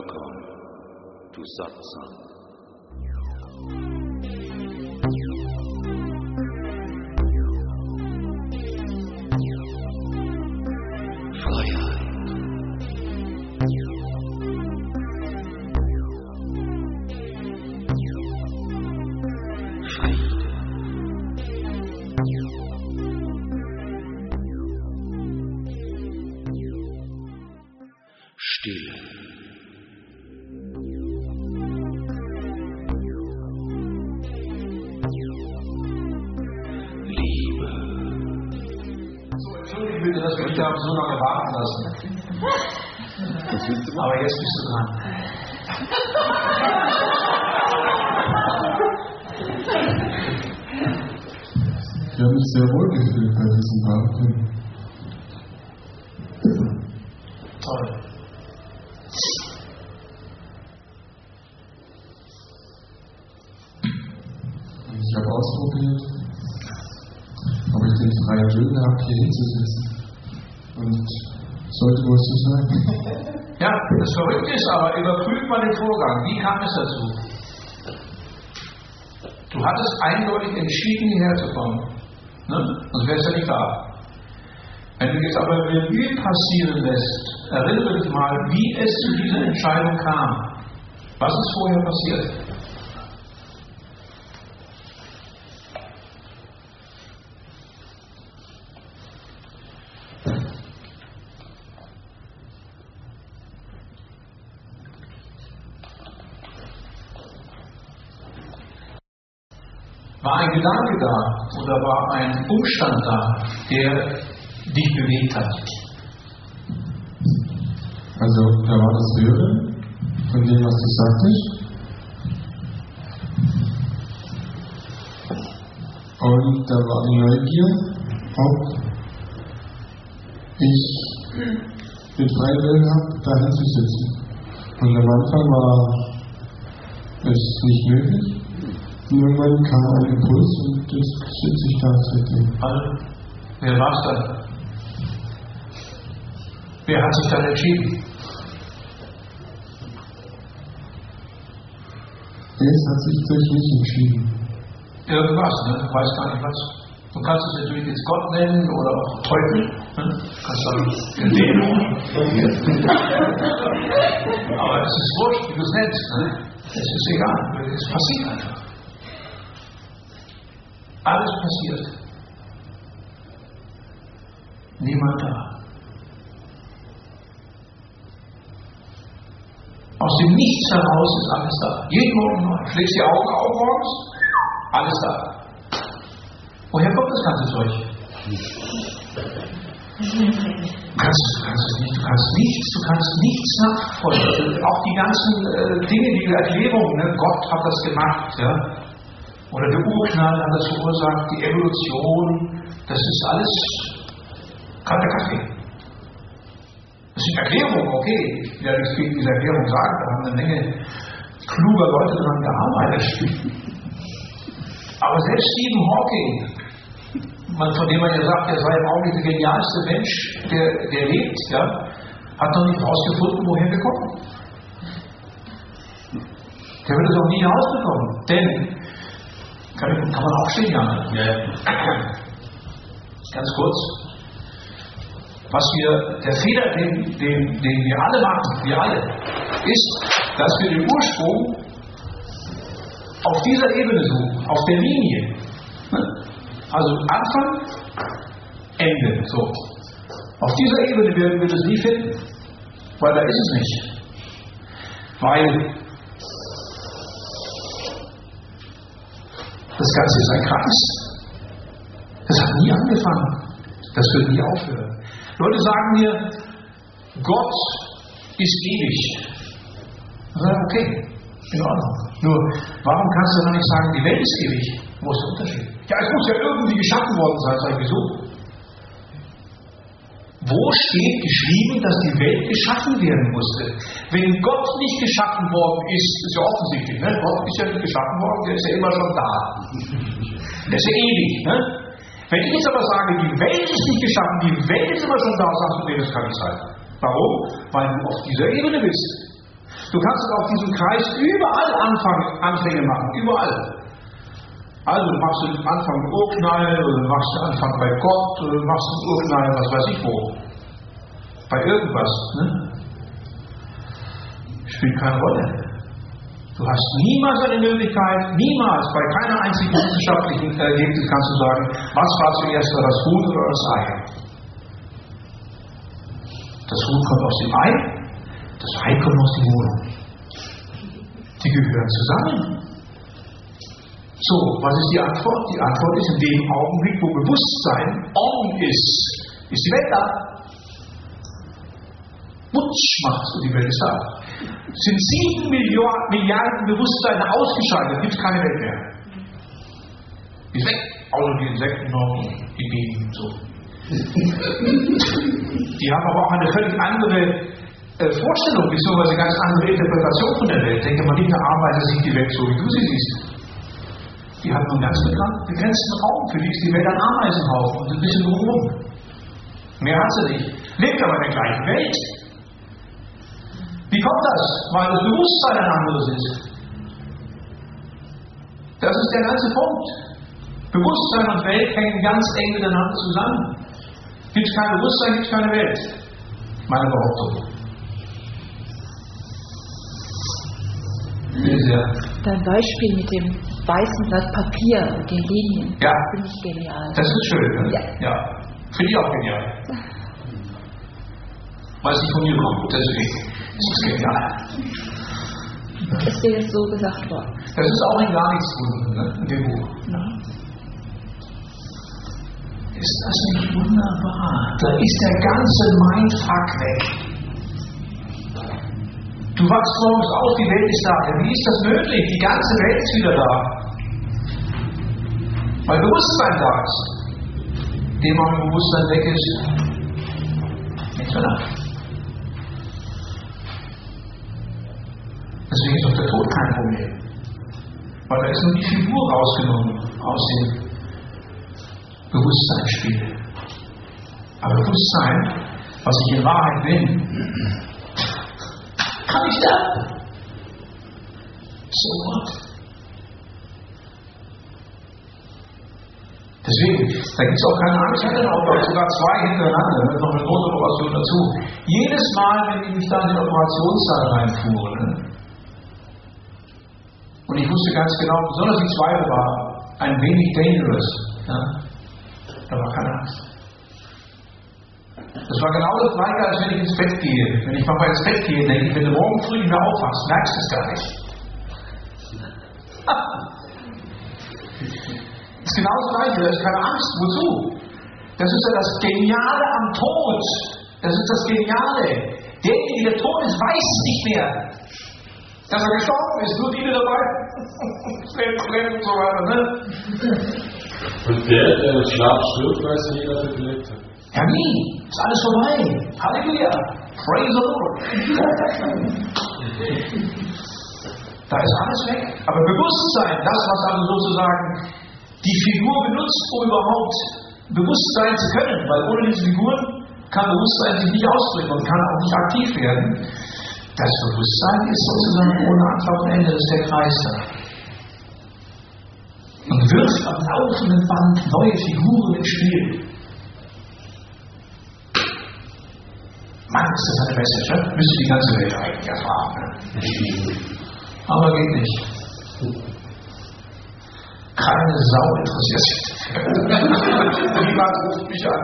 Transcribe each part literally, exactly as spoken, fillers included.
Welcome to Satsang. Stille. Liebe. So, entschuldige bitte, dass wir dich da so lange warten lassen. Aber jetzt bist du dran. Ich habe mich sehr wohl gefühlt bei diesem Warten. Toll. Ich habe ausprobiert, ob ich den freien Willen habe, hier hinzusitzen. Und sollte wohl so sein. Ja, das Verrückte ist aber, überprüft mal den Vorgang. Wie kam es dazu? Du hattest eindeutig entschieden, hierher zu kommen. Ne? Sonst wäre es ja nicht da. Wenn du jetzt aber Revue passieren lässt, erinnere dich mal, wie es zu dieser Entscheidung kam. Was ist vorher passiert? War ein Gedanke da oder war ein Umstand da, der dich bewegt hat? Also, da war das Hören von dem, was du sagtest. Und da war die Neugier, ob ich den freien Willen habe, da hinzusitzen. Und am Anfang war es nicht möglich. Und irgendwann kam ein Impuls und jetzt sitze ich da seitdem. Also, wer war es dann? Wer hat sich dann entschieden? Es hat sich durch mich entschieden. Irgendwas, ne? Ich weiß gar nicht was. Du kannst es natürlich jetzt Gott nennen oder auch Teufel. Ne? Du kannst sagen, Dämon. Aber es ist wurscht, wie du es nennst. Ne? Es ist egal, es passiert einfach. Alles passiert. Niemand da. Aus dem Nichts heraus ist alles da. Jeden Morgen neu. Schlägst die Augen auf morgens, alles da. Woher kommt das ganze Zeug? Du kannst, du kannst es nicht, du kannst nichts, du kannst nichts nachfolgen. Auch die ganzen äh, Dinge, die Erklärungen, ne? Gott hat das gemacht, ja. Oder der Urknall hat das verursacht, die Evolution, das ist alles kalter Kaffee. Das sind Erklärungen, okay, ich will ja nichts gegen diese Erklärung sagen, da haben eine Menge kluger Leute daran gearbeitet. Aber selbst Stephen Hawking, man, von dem man ja sagt, er sei im Augenblick der genialste Mensch, der, der lebt, ja, hat noch nicht herausgefunden, woher wir kommen. Der wird es auch nie herausbekommen, denn Kann, kann man aufstehen, ja? Ja. Ganz kurz. Was wir, der Fehler, den, den, den wir alle machen, wir alle, ist, dass wir den Ursprung auf dieser Ebene suchen, auf der Linie. Also Anfang, Ende. So. Auf dieser Ebene werden wir das nie finden, weil da ist es nicht. Weil das Ganze ist ein Kreis. Das hat nie angefangen. Das wird nie aufhören. Leute sagen mir, Gott ist ewig. Ich sage, okay, in Ordnung. Nur, warum kannst du dann nicht sagen, die Welt ist ewig? Wo ist der Unterschied? Ja, es muss ja irgendwie geschaffen worden sein. Sag ich, wieso? Wo steht geschrieben, dass die Welt geschaffen werden musste? Wenn Gott nicht geschaffen worden ist, ist ja offensichtlich, ne? Gott ist ja nicht geschaffen worden, der ist ja immer schon da. Der ist ja ewig, ne? Wenn ich jetzt aber sage, die Welt ist nicht geschaffen, die Welt ist immer schon da, sagst du, nee, das kann nicht sein. Warum? Weil du auf dieser Ebene bist. Du kannst auf diesem Kreis überall anfangen, Anfänge machen, überall. Also du machst den Anfang mit Urknall, oder du machst den Anfang bei Gott, oder du machst den Urknall, was weiß ich wo. Bei irgendwas, ne? Spielt keine Rolle. Du hast niemals eine Möglichkeit, niemals, bei keiner einzigen wissenschaftlichen Ergebnis kannst du sagen, was war zuerst, das Huhn oder das Ei. Das Huhn kommt aus dem Ei, das Ei kommt aus dem Huhn. Die gehören zusammen. So, was ist die Antwort? Die Antwort ist, in dem Augenblick, wo Bewusstsein on ist, ist die Welt da. Wutsch macht und die Welt ist da. Sind sieben Milliarden Bewusstseine ausgeschaltet, gibt es keine Welt mehr. Die ist weg, außer die Insekten noch und die Bienen und so. Die haben aber auch eine völlig andere äh, Vorstellung, beziehungsweise eine ganz andere Interpretation von der Welt. Denke mal, nicht eine Arbeiter sieht die Welt so, wie du sie siehst. Die hat nur einen ganz begrenzten Raum, für die ist die Welt ein Ameisenhaufen und ein bisschen rum. Mehr hat sie nicht. Lebt aber in der gleichen Welt. Wie kommt das? Weil das Bewusstsein ein anderes ist. Das ist der ganze Punkt. Bewusstsein und Welt hängen ganz eng miteinander zusammen. Gibt es kein Bewusstsein, gibt es keine Welt. Meine Behauptung. Sehr. Dein Beispiel mit dem weißen Blatt Papier und den Linien, ja. Finde ich genial. Das ist schön, ne? Ja. ja. Finde ich auch genial. Weil es nicht von mir kommt, deswegen ist es genial. Ist dir jetzt so gesagt worden? Das ist auch in gar nichts gefunden, ne? In dem Buch. Ja. Ist das nicht wunderbar? Da ist der ganze Mindfuck weg. Du wachst morgens auf, die Welt ist da. Wie ist das möglich? Die ganze Welt ist wieder da. Weil Bewusstsein da ist. Dem auch Bewusstsein weg ist, nichts mehr da. Deswegen ist auch der Tod kein Problem. Weil da ist nur die Figur rausgenommen aus dem Bewusstseinsspiel. Aber Bewusstsein, was ich in Wahrheit bin, kann ich sterben. So what? Deswegen, da gibt es auch keine Angst, ich hatte auch sogar zwei hintereinander, mit noch eine Notoperation dazu. Jedes Mal, wenn ich mich da in den Operationssaal reinfuhr, ne? Und ich wusste ganz genau, besonders die zweite war ein wenig dangerous. Ja? Da war keine Angst. Das war genau das Gleiche, als wenn ich ins Bett gehe. Wenn ich mal ins Bett gehe, denke ich, wenn du morgen früh wieder aufwachst, merkst du es gar nicht. Das ist genau das Gleiche, da ist keine Angst. Wozu? Das ist ja das Geniale am Tod. Das ist das Geniale. Derjenige, der tot ist, weiß es nicht mehr, dass er gestorben ist. Nur die, die dabei sind, und so weiter. Ne? Und der, der im Schlaf stirbt, weiß nicht, dass er gelebt hat. Ja, nie. Ist alles vorbei. Halleluja. Praise the Lord. Da ist alles weg. Aber Bewusstsein, das, was also sozusagen die Figur benutzt, um überhaupt bewusst sein zu können, weil ohne diese Figuren kann Bewusstsein sich nicht ausdrücken und kann auch nicht aktiv werden. Das Bewusstsein ist sozusagen ohne Anfang und Ende, das ist der Kreis da. Und wirft am laufenden Band neue Figuren ins Spiel. Mann, ist das eine Message, ne? Müsste die ganze Welt eigentlich erfahren. Ne? Aber geht nicht. Keine Sau interessiert sich. Niemand ruft mich an.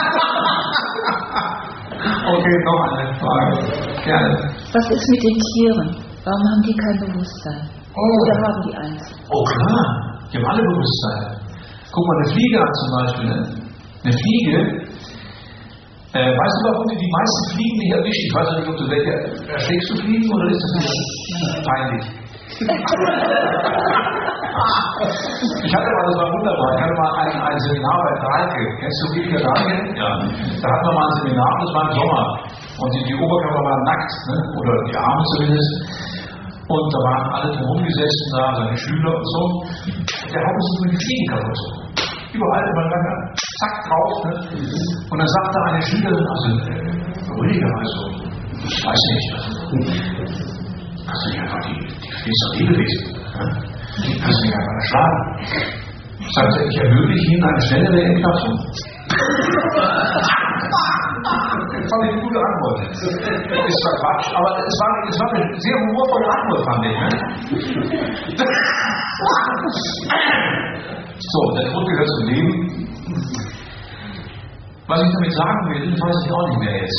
Okay, noch eine Frage. Gerne. Was ist mit den Tieren? Warum haben die kein Bewusstsein? Oh. Oder haben die eins? Oh klar, die haben alle Bewusstsein. Guck mal, eine Fliege hat zum Beispiel. Ne? Eine Fliege, äh, weißt du, warum die die meisten Fliegen nicht erwischt? Ich weiß nicht, ob du welche erschlägst du Fliegen oder ist das nicht peinlich? Ich hatte mal, das war wunderbar, ich hatte mal ein, ein Seminar bei Dahlke. Kennst du Rüdiger Dahlke? Ja. Da hatten wir mal ein Seminar, das war im Sommer. Und die, die Oberkörper waren nackt, ne? Oder die Arme zumindest. Und da waren alle drum gesessen, da seine Schüler und so. Der hat uns über die Fliegen kaputt. Überall immer lange, zack drauf. Ne? Und dann sagte eine Schülerin, also Rüdiger, also, ich weiß nicht. Kannst du nicht einfach die, die fließt doch Lebewesen. Ja? Die kannst du nicht einfach erschlagen. Sagt er, ich ermögliche Ihnen eine schnellere Entlassung. Das fand ich eine gute Antwort. Ist zwar Quatsch, aber es war, es war eine sehr humorvolle Antwort, fand ich. Ne? So, der Tod gehört zum Leben. Was ich damit sagen will, weiß ich auch nicht mehr jetzt.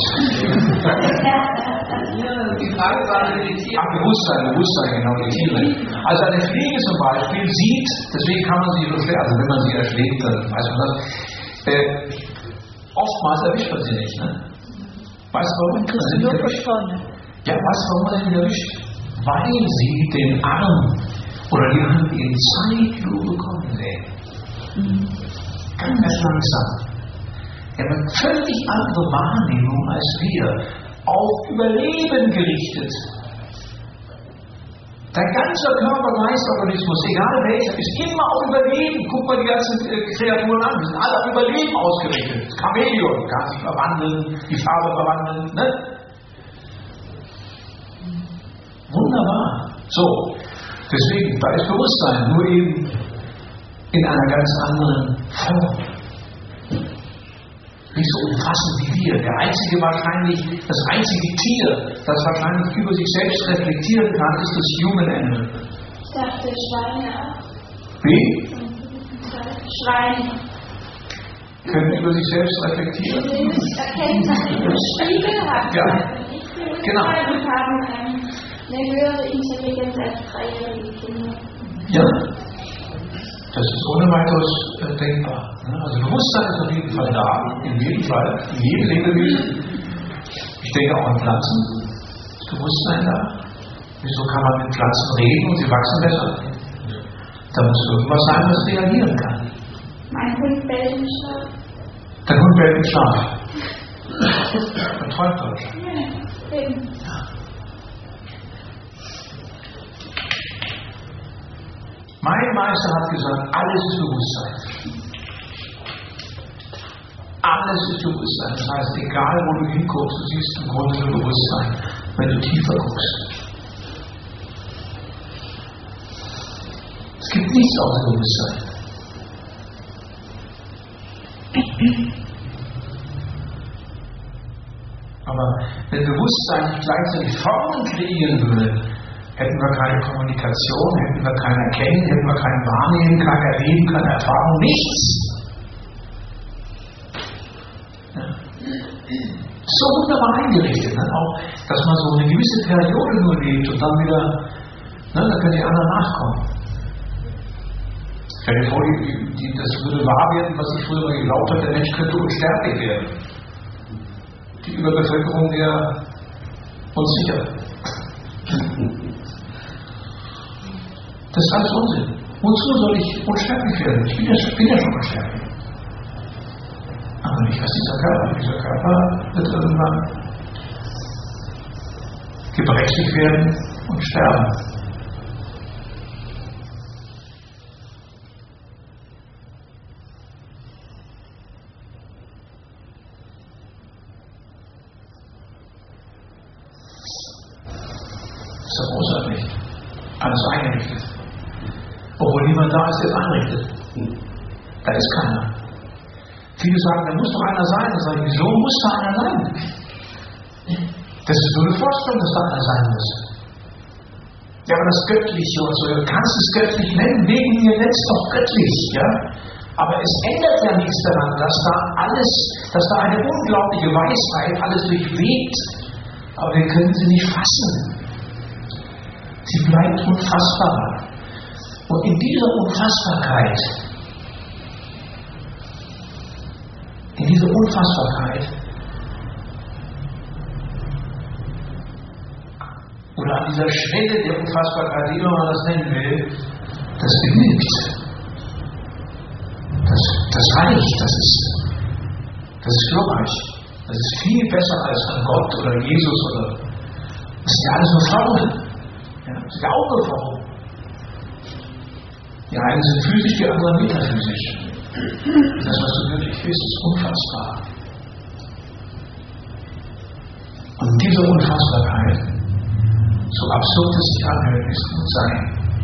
Die Frage war meditieren. Ach, Bewusstsein, Bewusstsein, genau, die Tiere. Also eine Fliege zum Beispiel sieht, deswegen kann man sie so schwer, also wenn man sie erschlägt, dann weiß man das, äh, oftmals erwischt man sie nicht, ne? Weißt du warum? Kriegst du nur vorne. Ja, weißt du warum man sie nicht erwischt? Weil sie den Arm oder die Hand in Zeitlupe kommen sehen. Mhm. Ganz, ganz langsam. Er hat eine völlig andere Wahrnehmung als wir, auf Überleben gerichtet. Dein ganzer Körper, Geist, Organismus, egal welcher, ist immer auf Überleben. Guck mal die ganzen äh, Kreaturen an, die sind alle auf Überleben ausgerichtet. Das Chamäleon kann sich verwandeln, die Farbe verwandeln. Ne? Wunderbar. So, deswegen, da ist Bewusstsein, nur eben in einer ganz anderen Form. Nicht so umfassend wie wir. Der einzige wahrscheinlich, das einzige Tier, das wahrscheinlich über sich selbst reflektieren kann, ist das Human Animal. Ich dachte Schweine auch. Wie? Schweine. Können über sich selbst reflektieren? Die nicht erkennen, dass sie einen Spiegel haben. Ja. Ich Genau. Und haben eine höhere Intelligenz als dreijährige Kinder. Ja. Das ist ohne weiteres äh, denkbar. Also Bewusstsein ist auf jeden Fall da, in jedem Fall, in jedem Lebewesen. Ich denke auch an Pflanzen. Ist Bewusstsein da? Wieso kann man mit Pflanzen reden und sie wachsen besser? Da muss irgendwas sein, das reagieren kann. Mein Hund bellt im Schlaf. Der Hund bellt im Schlaf. Man träumt doch. Ja, eben. Mein Meister hat gesagt, alles ist Bewusstsein. Alles ist Bewusstsein. Das heißt, egal wo du hinguckst, du siehst im Grunde nur Bewusstsein, wenn du tiefer guckst. Es gibt nichts außer Bewusstsein. Aber wenn Bewusstsein nicht gleichzeitig Formen kreieren würde, hätten wir keine Kommunikation, hätten wir kein Erkennen, hätten wir kein Wahrnehmen, kein Erleben, keine Erfahrung, nichts. Ja. So wunderbar eingerichtet, ne? Auch, dass man so eine gewisse Periode nur lebt und dann wieder, ne, dann können die anderen nachkommen. Stell dir vor, die, die, das würde wahr werden, was ich früher mal geglaubt habe, der Mensch könnte unsterblich werden. Die Überbevölkerung wäre unsicher. Das ist alles Unsinn. Wozu soll ich unsterblich werden? Ich bin ja, bin ja schon unsterblich. Aber nicht als dieser Körper. Dieser Körper wird irgendwann gebrechlich werden und sterben. Das ist ja großartig. Alles eingerichtet. Obwohl niemand da ist, der es einrichtet. Da ist keiner. Viele sagen, da muss doch einer sein. Da sage ich, wieso muss da einer sein? Das ist nur eine Vorstellung, dass da einer sein muss. Ja, aber das Göttliche und so, du kannst es göttlich nennen, wegen mir nennst doch göttlich, ja? Aber es ändert ja nichts daran, dass da alles, dass da eine unglaubliche Weisheit alles durchwebt. Aber wir können sie nicht fassen. Sie bleibt unfassbar. Und in dieser Unfassbarkeit, in dieser Unfassbarkeit, oder an dieser Schwelle der Unfassbarkeit, wie immer man das nennen will, das genügt. Das, das reicht, das ist, das ist glorreich. Das ist viel besser als an Gott oder Jesus oder, das sind ja alles nur Formen. Ja, das sind ja auch nur Formen. Die einen sind physisch, die anderen metaphysisch. Das, was du wirklich bist, ist unfassbar. Und diese Unfassbarkeit So absurd es sich anhört, es muss sein.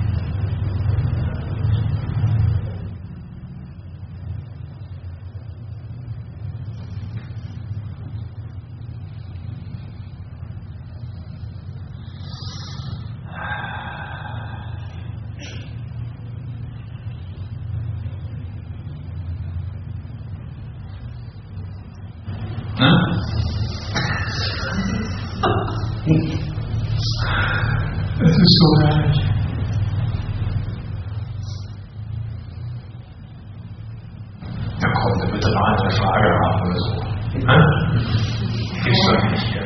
Es ist so herrlich. Da kommt der Veteran eine Frage haben oder so. Gibt's doch nicht hier.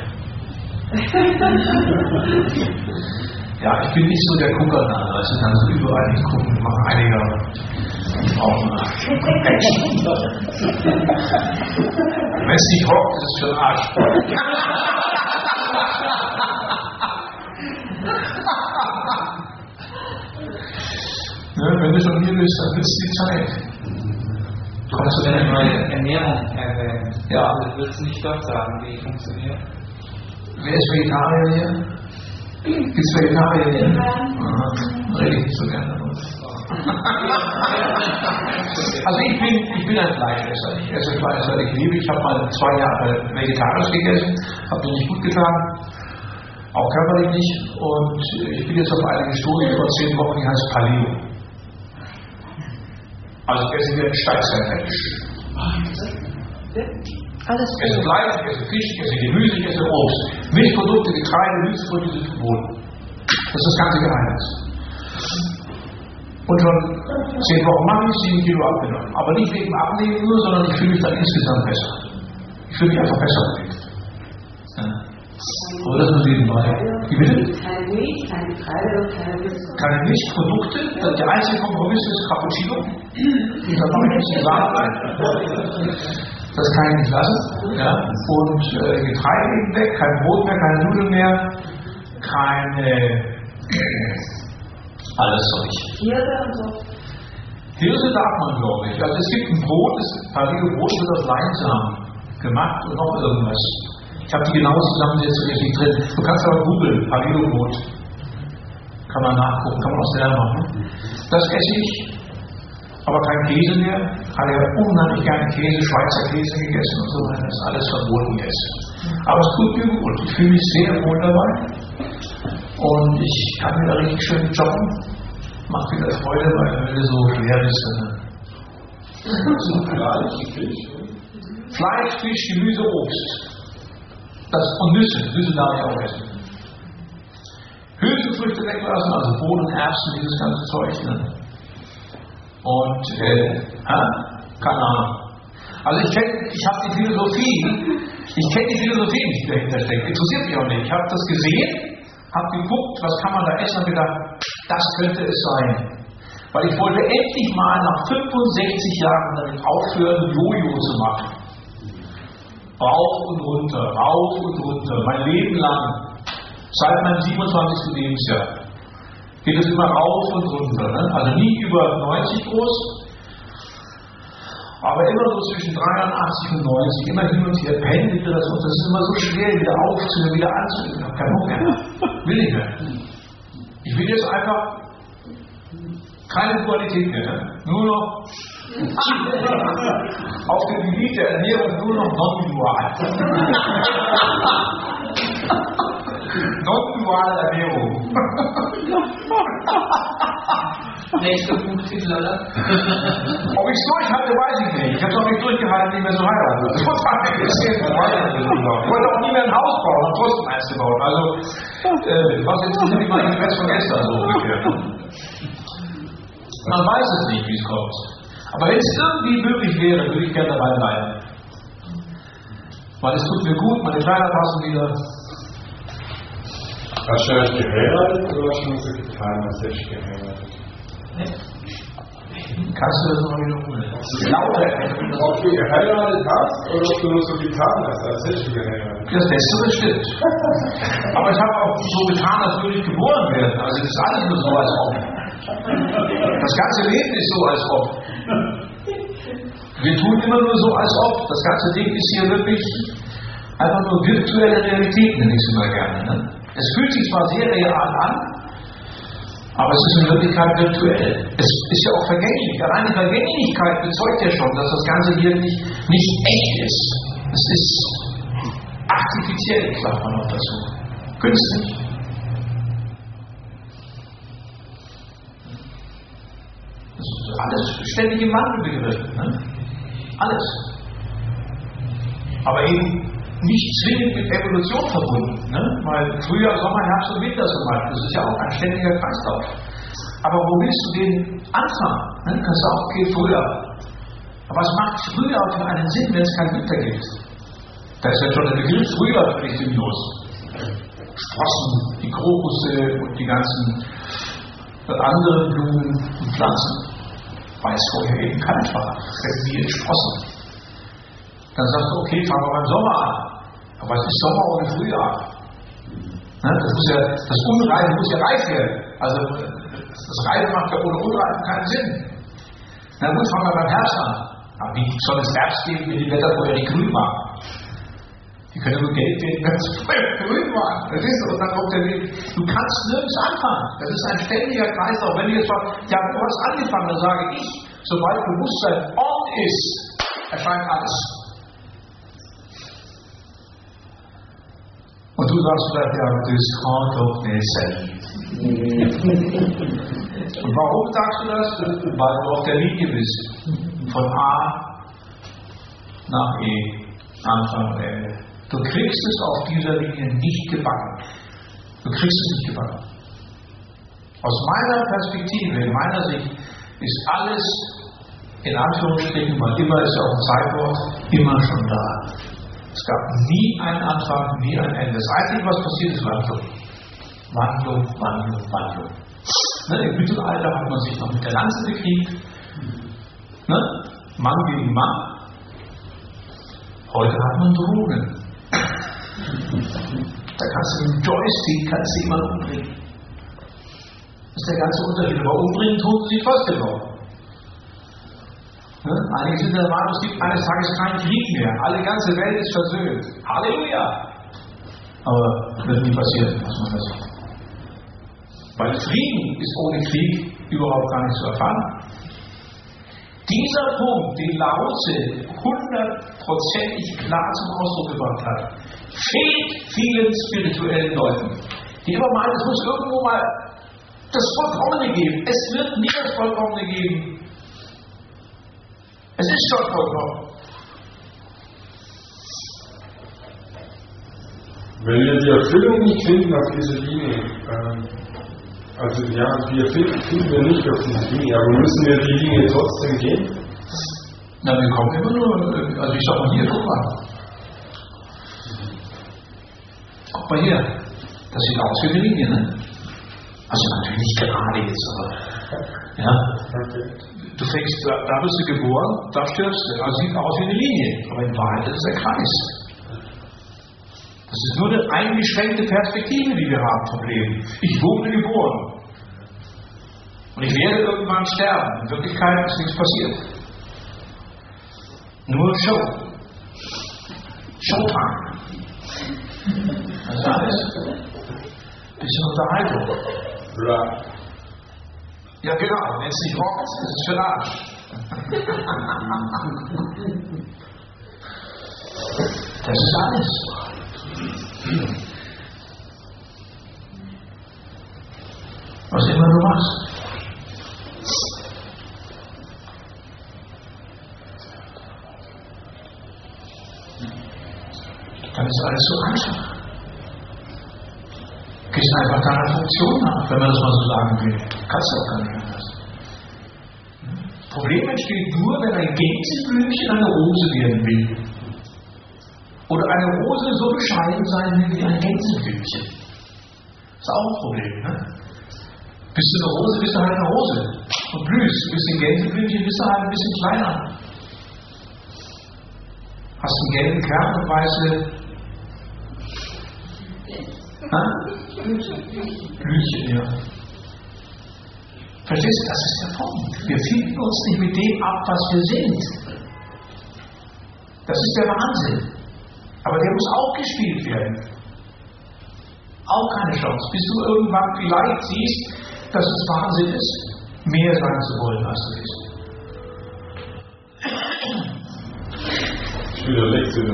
Ja, ich bin nicht so der Gucker da, also dann so überall nicht gucken, ich mache einiger auch nach. Wenn es nicht hockt, ist es für den Arsch. Ja, wenn du schon hier bist, dann wird es die Zeit. Kommst du denn mal Ernährung erwähnt? Ja. Also, willst du nicht dort sagen, wie die funktioniert? Wer ist Vegetarier hier? Gibt es Vegetarier hier? Ja. Rede ich nicht so gerne davon. Also ich bin, ich bin ein Fleischesser. Ich esse Fleisch, seit ich lebe. Ich habe mal zwei Jahre vegetarisch gegessen, habe mir nicht gut getan. Auch körperlich nicht. Und ich bin jetzt auf eine gestoßen vor zehn Wochen, die heißt Paleo. Also ich esse wieder Steinzeitmensch. Alles Ich esse Fleisch, ich esse Fisch, ich esse Gemüse, ich esse Obst. Milchprodukte, Getreide, Hülsenfrüchte sind verboten. Das ist das ganze Geheimnis. Und schon zehn Wochen mache ich sieben Kilo abgenommen. Aber nicht wegen Abnehmen nur, sondern ich fühle mich dann insgesamt besser. Ich fühle mich einfach besser damit. Ja. Aber das nur nebenbei. Wie bitte? Keine Milch, keine Getreide und keine Gewürze. Keine Milchprodukte. Der einzige Kompromiss ist Cappuccino. Da mache ich ein bisschen Sahne rein. Das kann ich nicht lassen. Ja. Und äh, Getreide eben weg, kein Brot mehr, keine Nudeln mehr, keine äh, alles Zeug. Hirse und so. Hirse darf man, glaube ich. Also es gibt ein Brot, das Paleo-Brot wird aus Leinsamen gemacht und noch irgendwas. Ich habe die genaue Zusammensetzung jetzt nicht drin. Du kannst aber googeln, Paleo-Brot. Kann man nachgucken, kann man auch selber machen. Das esse ich, aber kein Käse mehr. Ich habe ja unheimlich gerne Käse, Schweizer Käse gegessen und so weiter. Das ist alles verboten jetzt. Aber es tut mir gut. Ich fühle mich sehr wohl dabei. Und ich kann wieder richtig schön joggen. Macht wieder Freude, weil wenn du so schwer bist. Fleisch, Fisch, Gemüse, Obst. Das, und Nüsse. Nüsse darf ich auch essen. Hülsenfrüchte weglassen, also Bohnen, Erbsen, dieses ganze Zeug. Ne? Und, äh, ha? Keine Ahnung. Also ich kenne, ich habe die Philosophie, ich kenne die Philosophie nicht, die dahinter steckt. Interessiert mich auch nicht. Ich habe das gesehen, habe geguckt, was kann man da essen und gedacht, das könnte es sein. Weil ich wollte endlich mal nach fünfundsechzig Jahren damit aufhören, Jojo zu machen. Rauf und runter, rauf und runter, mein Leben lang, seit meinem siebenundzwanzigsten Lebensjahr, geht es immer rauf und runter. Ne? Also nie über neunzig groß, aber immer so zwischen dreiundachtzig und neunzig, immer hin und her pendelte das und das ist immer so schwer, wieder aufzunehmen, wieder anzunehmen. Ich habe keinen Bock mehr. Will ich mehr. Ich will jetzt einfach keine Qualität mehr. Nur noch auf dem Gebiet der Ernährung nur noch non-dual. Non-duale Ernährung. Nächster Buchtitel, oder? Ob ich es durchhalte, weiß ich nicht. Ich habe es auch nicht durchgehalten, nicht mehr so heiraten. Das muss man nicht erzählen. Ich wollte auch nie mehr ein Haus bauen, habe trotzdem eins gebaut. Also, äh, was jetzt ist nicht mal ein Stress von gestern so ungefähr. Man weiß es nicht, wie es kommt. Aber wenn es irgendwie möglich wäre, würde ich gerne dabei bleiben. Weil es tut mir gut, meine Kleider passen wieder. Hast du erst geheiratet oder hast du nur so getan, als hättest du geheiratet? Kannst du das noch wiederholen? Lauter. Ob du geheiratet hast oder ob du nur so getan hast, als hättest du geheiratet? Das Letztere stimmt. Aber ich habe auch so getan, als würde ich geboren werden. Also das ist alles nur so, als ob. Das ganze Leben ist so, als ob. Wir tun immer nur so, als ob. Das ganze Ding ist hier wirklich einfach nur virtuelle Realität, nenne ich es immer gerne. Ne? Es fühlt sich zwar sehr real an, aber es ist in Wirklichkeit virtuell. Es ist ja auch vergänglich. Allein die Vergänglichkeit bezeugt ja schon, dass das Ganze hier nicht, nicht echt ist. Es ist artifiziell, sagt man noch dazu. Künstlich. Das ist alles ständig im Wandel begriffen. Ne? Alles. Aber eben nicht zwingend mit Evolution verbunden. Ne? Weil Frühjahr, Sommer, Herbst und Winter zum Beispiel, das ist ja auch ein ständiger Kreislauf. Aber wo willst du den anfangen? Ne? Kannst du auch, okay, Frühjahr. Aber was macht Frühjahr für einen Sinn, wenn es keinen Winter gibt? Da ist ja schon der Begriff Frühjahr völlig sinnlos. Sprossen, die Krokusse und die ganzen anderen Blumen und Pflanzen, weil es vorher eben kalt war, werden die entsprossen. Dann sagst du, okay, fangen wir beim Sommer an. Aber es ist Sommer ohne Frühjahr. Ne? Das, muss ja, das Unreife muss ja reif werden. Also das Reife macht ja ohne Unreife keinen Sinn. Na gut, fangen wir beim Herbst an. Aber wie soll es Herbst geben, wenn die Blätter vorher nicht grün waren? Die können nur gelb werden, wenn sie vorher grün waren. Verstehst du? Und dann kommt der Weg. Du kannst nirgends anfangen. Das ist ein ständiger Kreislauf. Wenn du jetzt sagst, ja, du hast angefangen, dann sage ich, sobald Bewusstsein on ist, erscheint alles. Und du sagst vielleicht, ja, das kann doch nicht sein. Und warum sagst du das? Weil du auf der Linie bist. Von A nach E. Anfang und Ende. Du kriegst es auf dieser Linie nicht gebacken. Du kriegst es nicht gebacken. Aus meiner Perspektive, in meiner Sicht, ist alles, in Anführungsstrichen, weil immer ist ja auch ein Zeitwort, immer schon da. Es gab nie einen Anfang, nie ein Ende. Das Einzige, was passiert, ist Wandlung. Wandlung, Wandlung, Wandlung. Ne, im Mittelalter hat man sich noch mit der Lanze bekriegt. Ne? Mann gegen Mann. Heute hat man Drohnen. Da kannst du mit dem Joystick kannst du jemanden umbringen. Das ist der ganze Unterschied. Aber umbringen tun sie sich trotzdem noch. Ne? Einige sind der Meinung, es gibt eines Tages keinen Krieg mehr. Alle ganze Welt ist versöhnt. Halleluja! Aber das wird nie passieren, was man das sagt. Weil Frieden ist ohne Krieg überhaupt gar nicht zu erfahren. Dieser Punkt, den Lao Tse hundertprozentig klar zum Ausdruck gebracht hat, fehlt vielen spirituellen Leuten, die immer meinen, es muss irgendwo mal das Vollkommene geben. Es wird nie das Vollkommene geben. Es ist schon vollkommen. Wenn wir die Erfüllung nicht finden auf dieser Linie, ähm, also ja, wir finden, finden wir nicht auf diese Linie, aber müssen wir die Linie trotzdem gehen? Na, wir kommen immer nur, also ich sag mal hier, guck mal. Guck mal hier. Das sieht aus wie eine Linie, ne? Also natürlich nicht gerade jetzt, aber ja. Okay. Du fängst, da, da bist du geboren, da stirbst du. Also sieht aus wie eine Linie, aber in Wahrheit ist es ein Kreis. Das ist nur eine eingeschränkte Perspektive, die wir haben vom Leben. Ich wurde geboren. Und ich werde irgendwann sterben. In Wirklichkeit ist nichts passiert. Nur Show. Showtime. Das ist alles. Bisschen Unterhaltung. Ja. Ja, genau. Wenn es nicht rockt, ist es für den Arsch. Das ist alles. Was immer du machst. Dann ist alles so einfach. Du gehst einfach deiner Funktion nach, wenn man das mal so sagen will. Kannst du auch gar nicht anders. Das Problem entsteht nur, wenn ein Gänseblümchen eine Rose werden will. Oder eine Rose so bescheiden sein will wie ein Gänseblümchen. Das ist auch ein Problem, ne? Bist du eine Rose, bist du halt eine Rose. Und blühst. Bist du ein Gänseblümchen, bist du halt ein bisschen kleiner. Hast einen gelben Kern und weiße Blütchen, ja. Verstehst du, das ist der Punkt. Wir finden uns nicht mit dem ab, was wir sind. Das ist der Wahnsinn. Aber der muss auch gespielt werden. Auch keine Chance. Bis du irgendwann vielleicht siehst, dass es Wahnsinn ist, mehr sein zu wollen, als du bist. Ich will der Lektion.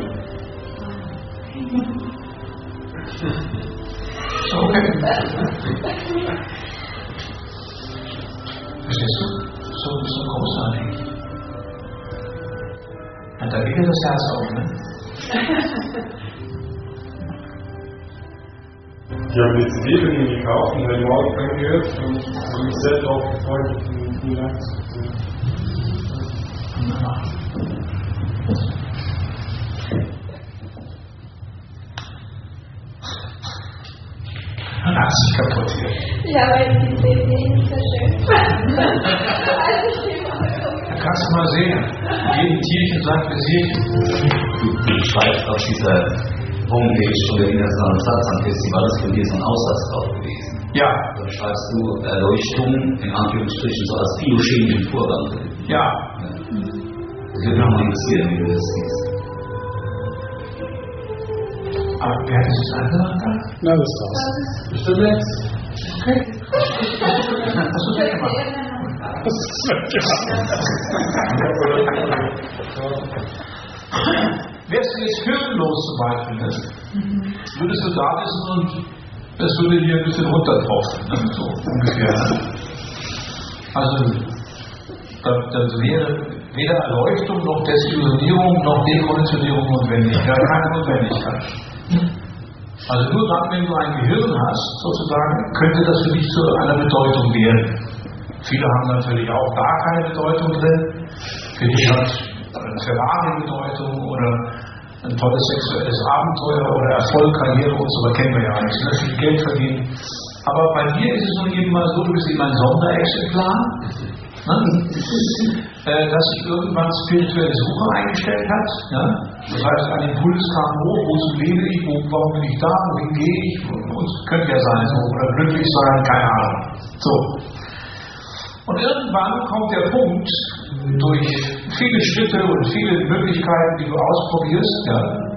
Okay. Verstehst du? So, so großartig. Und da geht dir das Herz auf, ne? Die haben die C D von ihm gekauft und den Morgen angehört und haben mich sehr darauf gefreut. Vielen Dank. Dann hat es sich kaputt hier. Ja, weil die C D nicht so schön Da kannst du mal sehen. Jedem Tierchen sagt Besierchen. Du schreibst auf dieser Homepage von der Internationalen Satzang-Festival, ist von dir so ein Aussatz drauf gewesen. Ja. Dann schreibst du Erleuchtung in Anführungsstrichen so als biochemischen Vorgang. Ja. Das würde mich mal interessieren, wie du das siehst. Aber wer hat das andere da? Na, das war's. Bestimmt jetzt. Okay. Hast du das gemacht? Das ist Wärst du jetzt hirnlos zum Beispiel, ne? Würdest du da sitzen und das würde dir ein bisschen runtertropfen, ne? So ungefähr. Ne? Also, das wäre weder Erleuchtung noch Desillusionierung noch Dekonditionierung notwendig. Ja, keine Notwendigkeit. Also nur dann, wenn du ein Gehirn hast, sozusagen, könnte das für dich zu einer Bedeutung werden. Viele haben natürlich auch da keine Bedeutung drin. Für dich hat ein Ferrari Bedeutung oder ein tolles sexuelles Abenteuer oder Erfolg, Karriere und so, das kennen wir ja eigentlich, ne? Viel Geld verdienen. Aber bei dir ist es nun eben mal so, du bist eben ein Sonderexemplar, ne? äh, dass sich irgendwann spirituelle Suche eingestellt hat. Ja? Das heißt, ein Impuls kam hoch, wozu lebe ich, wo, warum bin ich da, wohin gehe ich, und könnte ja sein, so, oder glücklich sein, keine Ahnung. So. Und irgendwann kommt der Punkt, durch viele Schritte und viele Möglichkeiten, die du ausprobierst, ja,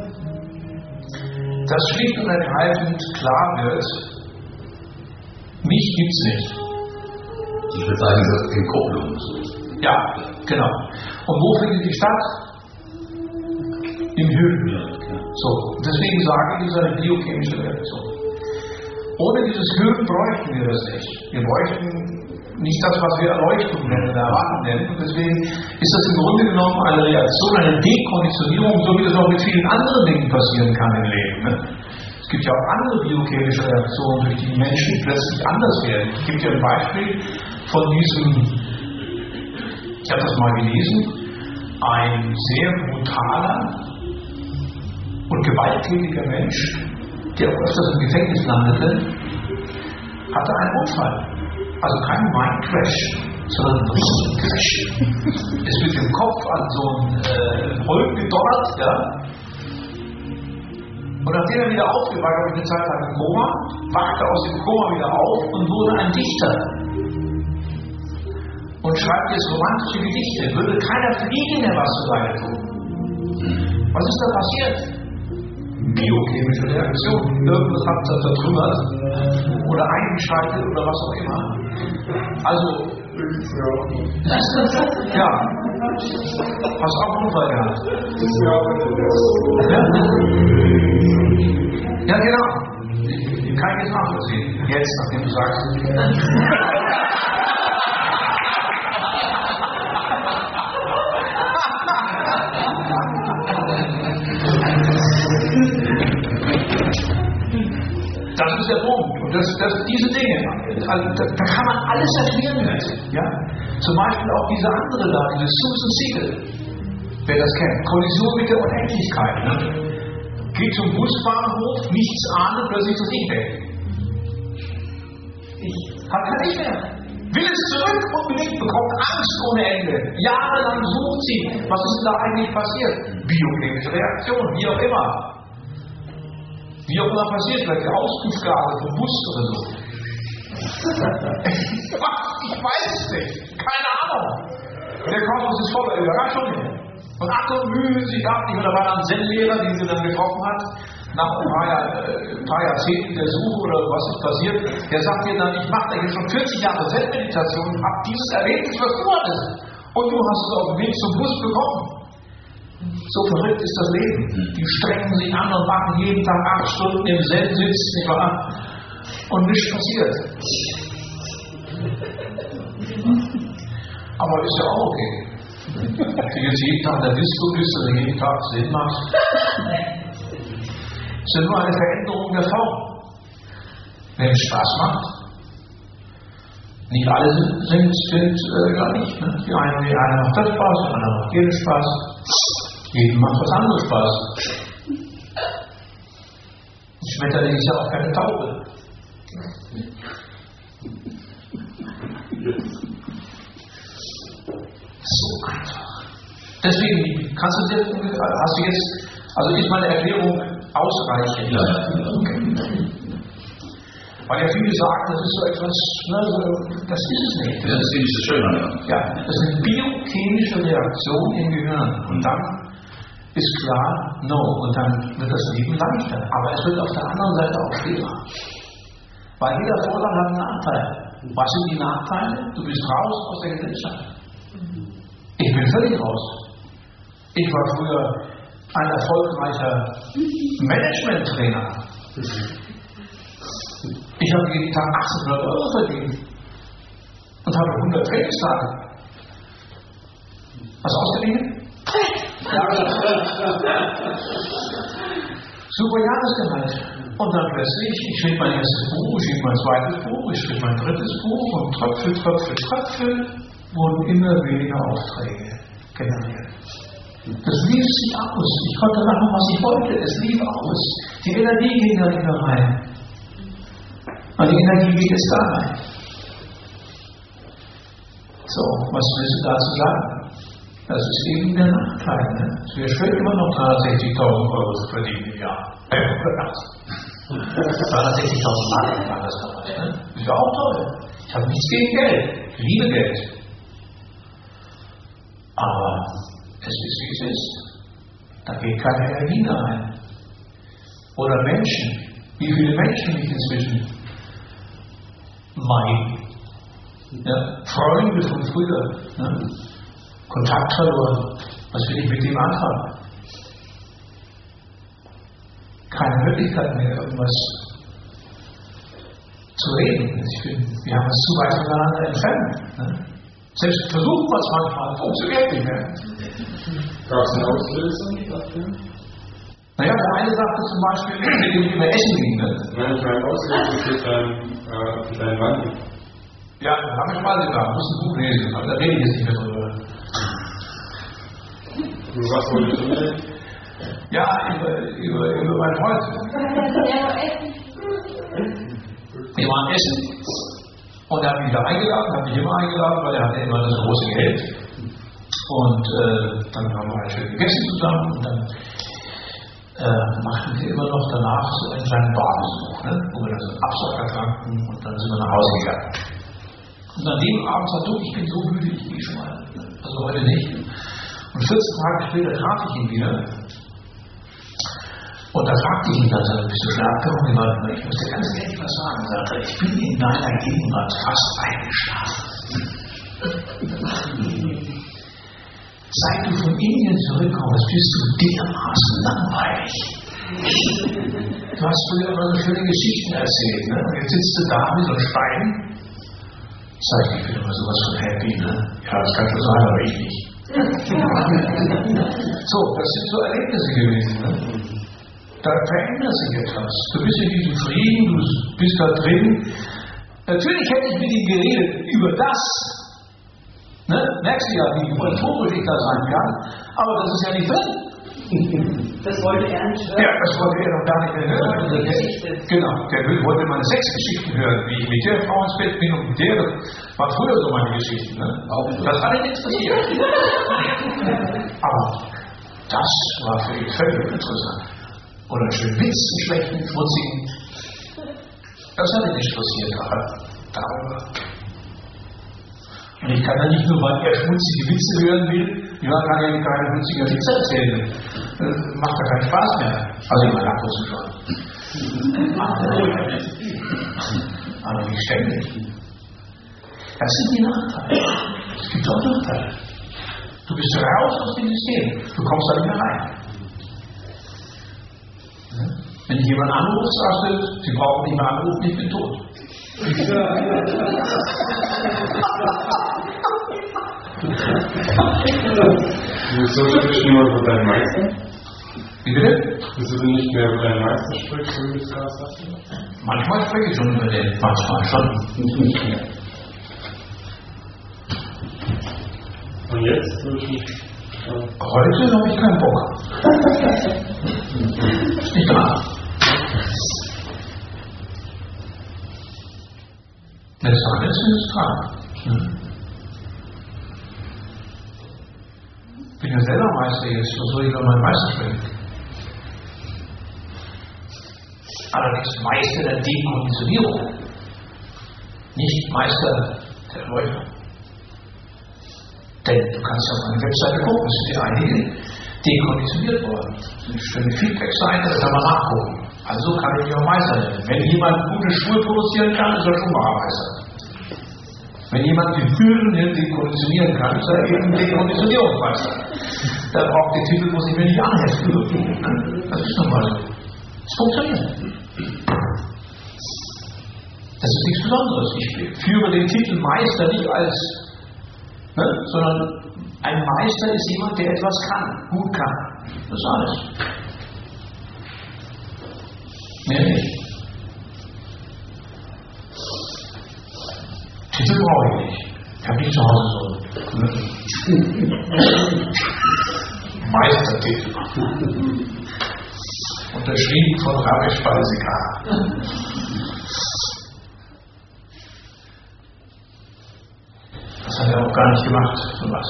dass schlicht und ergreifend klar wird, mich gibt's nicht. Ich würde sagen, das ist Entkopplung. Ja, genau. Und wo findet die statt? Im Hirn. So, deswegen sage ich, das ist eine biochemische Reaktion. Ohne dieses Hirn bräuchten wir das nicht. Wir bräuchten nicht das, was wir Erleuchtung nennen oder Erwachen nennen. Und deswegen ist das im Grunde genommen eine Reaktion, eine Dekonditionierung, so wie das auch mit vielen anderen Dingen passieren kann im Leben. Ne? Es gibt ja auch andere biochemische Reaktionen, durch die Menschen plötzlich anders werden. Ich gebe dir ein Beispiel von diesem, ich habe das mal gelesen, ein sehr brutaler und gewalttätiger Mensch, der auch öfters im Gefängnis landete, hatte einen Unfall. Also kein Mind-Crash, sondern ein richtiger Crash. Ist mit dem Kopf an so einen äh, Holm gedonnert, ja. Und nachdem er wieder aufgewacht, war ich eine Zeit lang im Koma, wachte aus dem Koma wieder auf und wurde ein Dichter. Und schreibt jetzt romantische Gedichte. Würde keiner fliegen, der was zur Seite tun. Was ist da passiert? Biochemische Reaktion. Irgendwas hat das zertrümmert oder eingeschaltet oder was auch immer. Also, ja, hast auch einen Unfall gehabt. Ja, ja genau. Ich kann jetzt nachvollziehen. Jetzt, nachdem du sagst. Das ist der Punkt. Und das, das, diese Dinge, also da, da kann man alles erklären mit. Ja? Zum Beispiel auch diese andere da, diese Susan Siegel. Wer das kennt. Kollision mit der Unendlichkeit. Ne? Geht zum Busbahnhof, nichts ahnen, plötzlich das Ich weg. Hat er nicht mehr. Will es zurück unbedingt, bekommt Angst ohne Ende. Jahrelang sucht sie. Was ist da eigentlich passiert? Biochemische Reaktion, wie auch immer. Wie auch immer passiert, vielleicht die Auskunftsgabe vom Bus oder so. Ich weiß es nicht. Keine Ahnung. Der Kosmos ist voller Überraschungen. Und Achtung, mühen Sie ab, nicht, da war dann ein Zen-Lehrer, den sie dann getroffen hat. nach ein paar, Jahr, äh, ein paar Jahrzehnten der Suche oder was ist passiert, der sagt dir dann, ich mache da jetzt schon vierzig Jahre Selbstmeditation und habe dieses Erlebnis, was du hattest. Und du hast es auf dem Weg zum Bus bekommen. So verrückt ist das Leben. Die strengen sich an und machen jeden Tag acht Stunden im selben Sitz, nicht wahr? Und nichts passiert. Aber ist ja auch okay. Ob du jetzt jeden Tag in der Disco bist oder jeden Tag Sinn machst, es ist nur eine Veränderung der Form. Wenn es Spaß macht. Nicht alle sind, sind, sind äh, gleich. Ne? Die einen, die einen macht das Spaß, die anderen macht jeden Spaß. Jedem macht was anderes Spaß. Ein Schmetterling ist ja auch keine Taube. So einfach. Deswegen kannst du dir, hast du jetzt, also ist meine Erklärung ausreichend. Ja. Okay. Weil ja viele sagen, das ist so etwas, ne, so, das ist es nicht. Das ist nicht so schön, ja. Ja, das sind biochemische Reaktionen im Gehirn. Und dann ist klar, no, und dann wird das Leben leichter. Aber es wird auf der anderen Seite auch schwerer. Weil jeder Vorteil hat einen Nachteil. Was sind die Nachteile? Du bist raus aus der Gesellschaft. Ich bin völlig raus. Ich war früher ein erfolgreicher Management-Trainer. Ich habe jeden Tag achtzehnhundert Euro verdient und habe hundert Trainingstage. Was ausgerechnet? Super Jahresgehalt. Und dann plötzlich, ich schrieb mein erstes Buch, ich schrieb mein zweites Buch, ich schrieb mein drittes Buch und Tröpfel, Tröpfel, Tröpfel wurden immer weniger Aufträge generiert. Das lief sich aus. Ich konnte machen, was ich wollte. Es lief aus. Die Energie ging da nicht mehr rein. Und die Energie geht jetzt da rein. So, was willst du dazu sagen? Das ist eben der Nachteil. Ne? Es wäre schön, immer noch dreihundertsechzigtausend Euro zu verdienen im Jahr. dreihundertsechzigtausend Mark war das damals. Ne? Das ist ja auch toll. Ich habe nichts gegen Geld. Ich liebe Geld. Aber es ist, wie es ist. Da geht keine Energie mehr rein. Oder Menschen. Wie viele Menschen mich inzwischen meiden. Ja? Freunde von früher. Ne? Kontakt verloren. Was will ich mit dem anfangen? Keine Möglichkeit mehr, irgendwas zu reden. Ich bin, wir haben uns zu weit voneinander entfernt. Ne? Selbst versuchen wir es manchmal, funktioniert nicht mehr. Gab es eine Auslösung dafür? Naja, der eine sagte zum Beispiel, mit dem ich über Essen ging. Ne? Nein, ich meine Auslösung für deinen äh, dein Wandel. Ja, da habe ich mal gesagt, muss ein Buch lesen, aber da rede ich jetzt nicht mehr drüber. Und was wolltest du denn? Ja, über, über, über meinen Freund. Wir waren essen und er hat mich da eingeladen, hat mich immer eingeladen, weil er hatte immer das große Geld. Und äh, dann haben wir halt schön gegessen zusammen und dann äh, machten wir immer noch danach so einen kleinen Barbesuch, ne? Wo wir dann so einen Absacker tranken und dann sind wir nach Hause gegangen. Und an dem Abend sagte ich, ich bin so müde, ich gehe schon mal. Also heute nicht. Und vierzehn Tage später traf ich ihn wieder. Und da fragte ich ihn dann, bist du schon abgehauen? Ich muss dir ganz ehrlich was sagen. Er sagte, ich bin in deiner Gegenwart fast eingeschlafen. Seit du von Indien zurückkommst, bist du dermaßen langweilig. Du hast früher immer so schöne Geschichten erzählt, ne? Und jetzt sitzt du da wie so ein Stein. Sag ich, ich bin immer sowas von happy, ne? Ja, das kann schon sein, aber ich nicht. So, das sind so Erlebnisse gewesen, ne? Da verändert sich etwas. Du bist in diesem Frieden, du bist da drin. Natürlich hätte ich mit ihm geredet über das. Ne? Merkst du ja, wie euphorisch ich da sein kann. Aber das ist ja nicht drin. Das wollte er nicht hören. Ja, das wollte er doch gar nicht mehr hören. Die Geschichte. Genau, der wollte meine Sexgeschichten hören, wie ich mit der Frau ins Bett bin und mit der. Das war früher so meine Geschichte. Ne? Das hat ihn interessiert. Aber das war für ihn völlig interessant. Oder einen schönen Witz, einen schlechten, schmutzigen. Das hat ihn nicht interessiert, aber darüber. Und ich kann ja nicht nur, weil er schmutzige Witze hören will, Ich war gar nicht keine witziger Witze erzählen. Das macht ja keinen Spaß mehr. Also ich meine, ab und zu schon. Aber nicht ständig. Das sind die Nachteile. Es gibt auch Nachteile. Du bist raus aus dem System. Du kommst da nicht mehr rein. Wenn jemand anruft, sagst du, Sie brauchen nicht mehr anrufen, ich bin tot. Wieso sprichst du nur über deinen Meister? Wie bitte? Wieso du nicht mehr über deinen Meister sprichst, so wie du es gerade sagst? Manchmal spreche ich schon über den, manchmal schon. Nicht mehr. Und jetzt würde ich nicht. Heute habe ich keinen Bock. Ist nicht dran. Letzter ist es dran. Ich bin ja selber Meister jetzt, was soll ich über meinen Meister sprechen? Allerdings Meister der Dekonditionierung, nicht Meister der Erleuchtung. Denn du kannst auf meine Webseite gucken, es sind ja einige dekonditioniert worden. Das ist eine schöne Feedback-Seite, da kann man nachgucken. Also kann ich mich auch Meister nennen. Wenn jemand gute Schuhe produzieren kann, ist er Schuhmachermeister. Wenn jemand die Führenden dekonditionieren kann, ist er eben Dekonditionierungsmeister. Da braucht der Titel, muss ich mir nicht anheften. Das ist nun mal so. Es funktioniert. Das ist nichts Besonderes. Ich führe den Titel Meister nicht als, ne, sondern ein Meister ist jemand, der etwas kann, gut kann. Das ist alles. Mehr nicht. Titel brauche ich nicht. Ich habe nicht zu Hause so Meistertitel. Unterschrieben von Ramesh Balsekar. Das hat er auch gar nicht gemacht, sowas.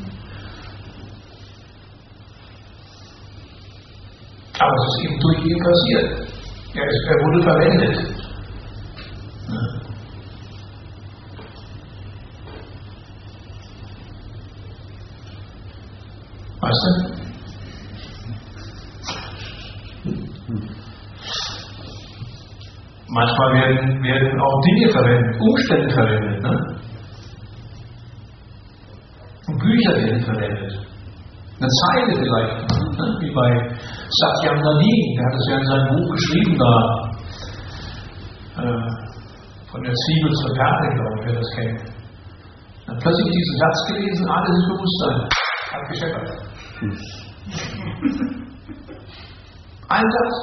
Aber es ist eben durch ihn passiert. Er, ist, er wurde verwendet. Ja. Weißt du? Manchmal werden, werden auch Dinge verwendet, Umstände verwendet, ne? Und Bücher werden verwendet. Eine Zeile vielleicht, ne? Wie bei Satyam Nadin, der hat es ja in seinem Buch geschrieben, da äh, von der Zwiebel zur Perle, glaube ich, wer das kennt. Dann plötzlich diesen Satz gelesen, alles ist Bewusstsein. Hat gescheppert. Ein Satz.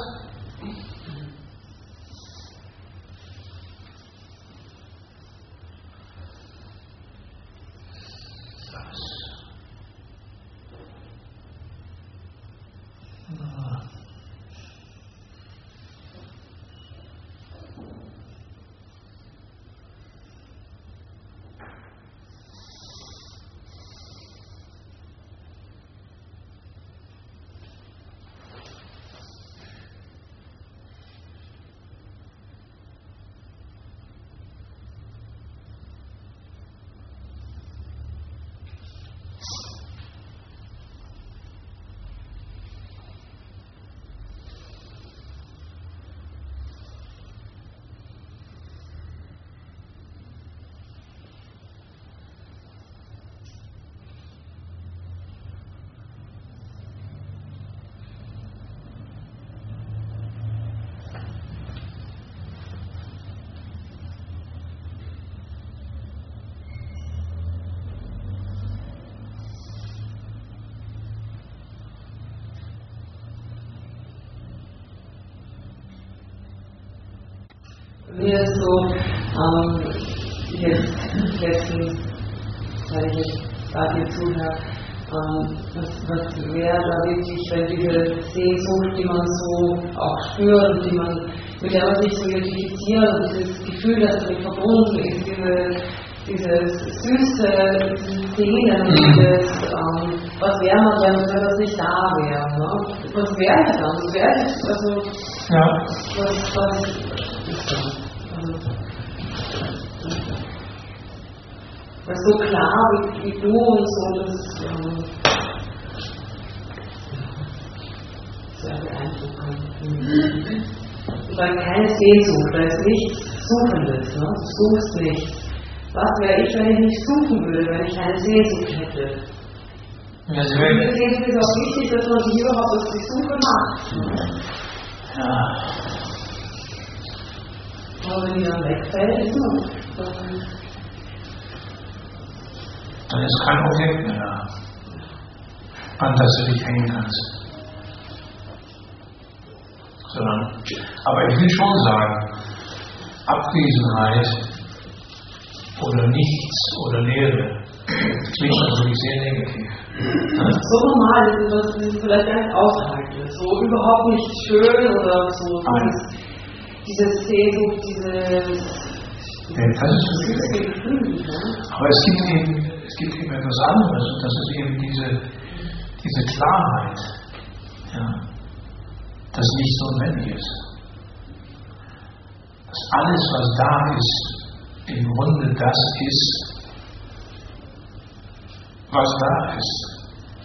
Mir ist so, ähm, jetzt letztens, weil ich jetzt gerade hier zuhöre, ähm, was, was wäre da wirklich, wenn diese Sehnsucht, die man so auch spürt, die man, mit der man sich so identifiziert, und dieses Gefühl, das damit verbunden ist, diese, dieses süße, diese Szenen, dieses, ähm, was wäre man denn, wenn das nicht da wäre, ne? Was wäre ich dann? Was wäre ich, also, ja. was, was, das ist so klar wie, wie du und so, das, ähm, sozusagen keine Sehnsucht, da ist nichts Suchendes, ne? Du suchst nichts. Was wäre ich, wenn ich nicht suchen würde, wenn ich keine Sehnsucht hätte? Ja, Sie Und werden, deswegen ist es auch wichtig, dass man sich überhaupt auf die Suche macht. ja, Aber wenn die dann wegfällt, ist man dann dann ist kein Objekt mehr da, an das du dich hängen kannst. Sondern, aber ich will schon sagen, Abwesenheit oder nichts oder Leere klingt natürlich sehr negativ. so normal, das ist vielleicht gar nicht aushalten. So überhaupt nicht schön oder so. Nein. Diese Sehnsucht, dieses. Ja, das ist wirklich weg. Aber es gibt eben, es gibt eben etwas anderes und das ist eben diese, diese Klarheit, ja, dass nichts notwendig ist. Dass alles, was da ist, im Grunde das ist, was da ist.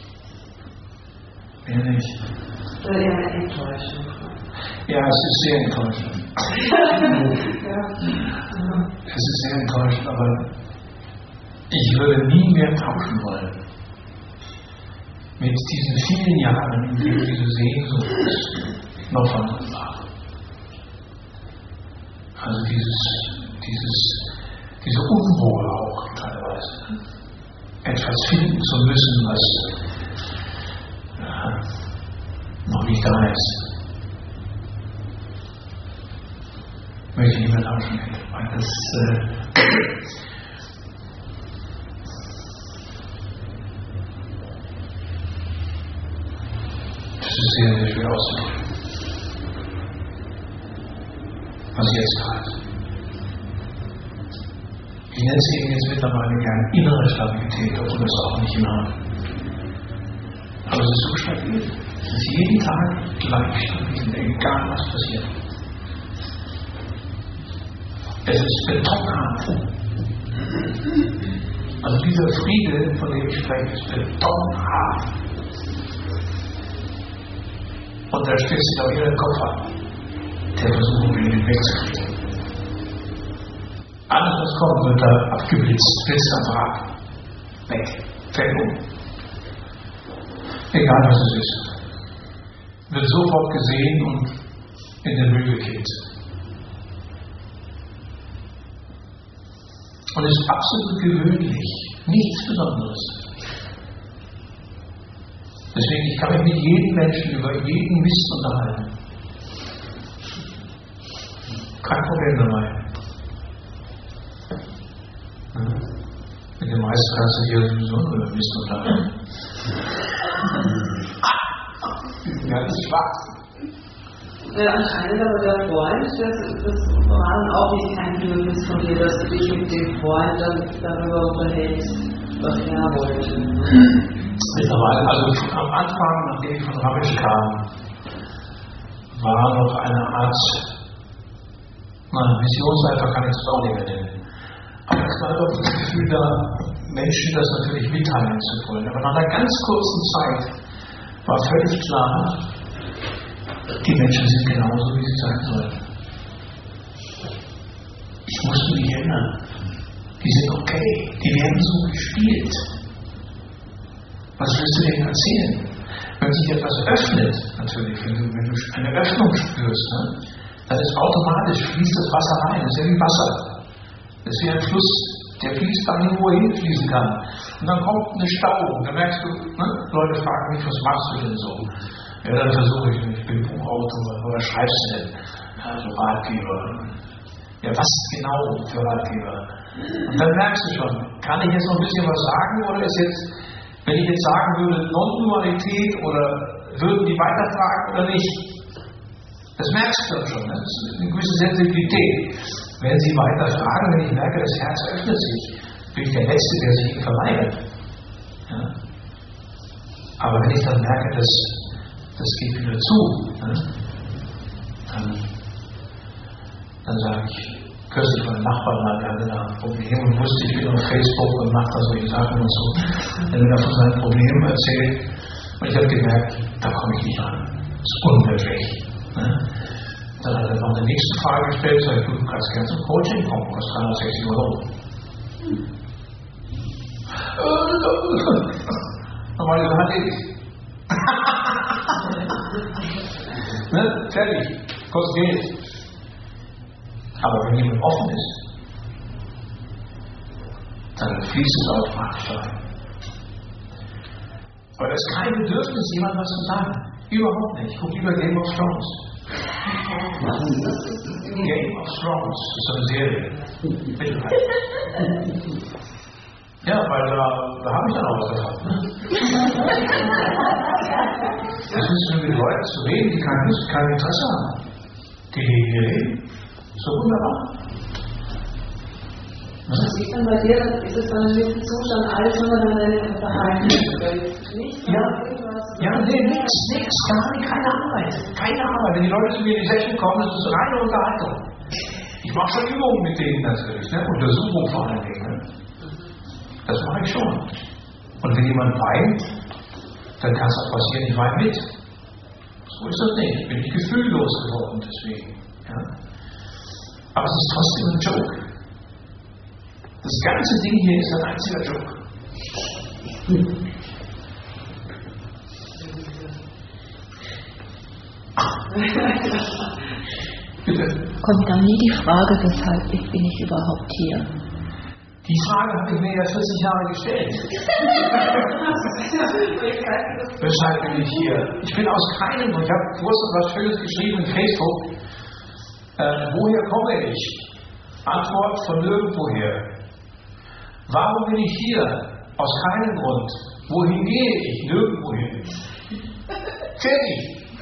Mehr nicht. Oder eher eine Enttäuschung. Ja, es ist sehr enttäuschend. Ja. Es ist sehr enttäuschend, aber ich würde nie mehr tauschen wollen mit diesen vielen Jahren, in denen diese Sehnsucht noch vorhanden war. Also dieses, dieses, diese Unruhe auch teilweise. Etwas finden zu müssen, was ja, noch nicht da ist. Möchte ich nicht mehr tauschen, weil das äh, das ist sehr, sehr schwer auszudrücken, was jetzt da ist. Ich nenne es eben jetzt mittlerweile gern innere Stabilität, obwohl das auch nicht immer. Aber es ist so stabil. Es ist jeden Tag gleich stabil, egal was passiert. Es ist betonhart. Also dieser Friede, von dem ich spreche, ist betonhart. Und da stößt sich auch jeder Kopf an, der versuchen will, den wegzukriegen. Alles, was kommt, wird da abgeblitzt, blitzt am Rad. Weg. Fällt um. Egal was es ist. Wird sofort gesehen und in den Müll gekippt. Und ist absolut gewöhnlich. Nichts Besonderes. Deswegen, ich kann mich mit jedem Menschen über jeden Mist unterhalten. Kein Problem dabei. Mit den meisten kannst du dir sowieso nur über Mist unterhalten. Ja, das ist schwach. Ja, anscheinend aber der Freund, das, das war dann auch nicht kein Bedürfnis von dir, dass du dich mit dem Freund dann darüber unterhältst, was er wollte. Mittlerweile, also am Anfang, nachdem ich von Ramesh kam, war noch eine Art, na, Missionseifer kann ich das auch nicht mehr nennen. Aber es war doch das Gefühl da, Menschen das natürlich mitteilen zu wollen. Aber nach einer ganz kurzen Zeit war völlig klar, die Menschen sind genauso, wie sie sein sollen. Ich musste mich ändern. Die sind okay. Die werden so gespielt. Was willst du denen erzählen? Wenn sich etwas öffnet, natürlich, wenn du, wenn du eine Öffnung spürst, ne, dann ist automatisch, fließt das Wasser rein. Das ist ja wie Wasser. Das ist wie ein Fluss, der fließt dahin, wo er hinfließen kann. Und dann kommt eine Stauung. Da merkst du, ne, Leute fragen mich, was machst du denn so? Ja, dann versuche ich, ich bin Buchautor, oder schreibst du denn? Ja, so Ratgeber. Ja, was genau für Ratgeber? Und dann merkst du schon, kann ich jetzt noch ein bisschen was sagen, oder ist jetzt, wenn ich jetzt sagen würde, Non-Dualität, oder würden die weiterfragen oder nicht? Das merkst du dann schon, ne? Das ist eine gewisse Sensibilität. Wenn sie weiterfragen, wenn ich merke, das Herz öffnet sich, bin ich der Letzte, der sich ihnen verweigert. Ja? Aber wenn ich dann merke, dass das geht wieder zu, ne? dann, dann sage ich, kürzlich mein Nachbar mal, der hatte da ein Problem und wusste, ich bin auf Facebook und mache da solche Sachen und so. Er hat mir von seinen Problemen erzählt und ich habe gemerkt, da komme ich nicht ran. Das ist unmöglich. Ne? Dann hat er noch die nächste Frage gestellt, sag ich, du kannst gerne zum Coaching kommen, kostet dreihundertsechzig Euro. Dann war die Sache erledigt. Ne? Fertig, kostet Geld. Aber wenn jemand offen ist, dann fließt es automatisch rein. Aber das ist kein Bedürfnis, jemandem was zu sagen. Überhaupt nicht. Ich gucke lieber Game of Thrones. Game of Thrones ist so eine Serie. Mittelreich. Ja, weil da, da habe ich dann auch was davon. Ne? Das ist mit Leuten zu reden, die kein, kein Interesse haben. Die reden. So wunderbar. Was ist dann bei dir? Ist es dann ein gewissen Zustand, alles nur dann deine Verhalten? Ja, ja, nee, nix, nix, gar nicht, keine Arbeit. Keine Arbeit. Wenn die Leute zu mir in die Session kommen, ist das reine Unterhaltung. Ich mache schon Übungen mit denen natürlich, ne? Untersuchungen vor allen Dingen. Ne? Das mache ich schon. Und wenn jemand weint, dann kann es auch passieren, ich weine mit. So ist das nicht. Ich bin nicht gefühllos geworden deswegen. Ja? Aber es ist trotzdem ein Joke. Das ganze Ding hier ist ein einziger Joke. Bitte. Kommt dann nie die Frage, weshalb bin ich überhaupt hier? Die Frage habe ich mir ja vierzig Jahre gestellt. Weshalb bin ich hier? Ich bin aus keinem Grund. Ich habe vorhin was Schönes geschrieben in Facebook. Äh, woher komme ich? Antwort von nirgendwoher. Warum bin ich hier? Aus keinem Grund. Wohin gehe ich? Nirgendwohin. Fertig.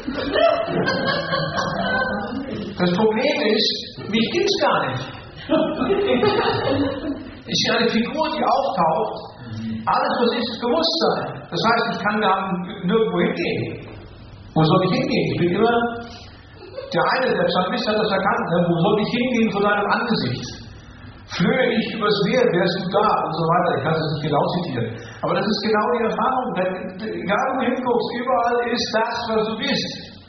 Das Problem ist, mich gibt es gar nicht. Ich bin eine Figur, die auftaucht. Alles, was ist, ist Bewusstsein. Das heißt, ich kann gar nirgendwo hingehen. Wo soll ich hingehen? Ich bin immer, der eine, der Psalmist hat das erkannt, wo soll ich hingehen von deinem Angesicht? Flöhe ich übers Meer, wärst du da und so weiter. Ich kann das nicht genau zitieren. Aber das ist genau die Erfahrung. Egal wo du hinguckst, überall ist das, was du bist.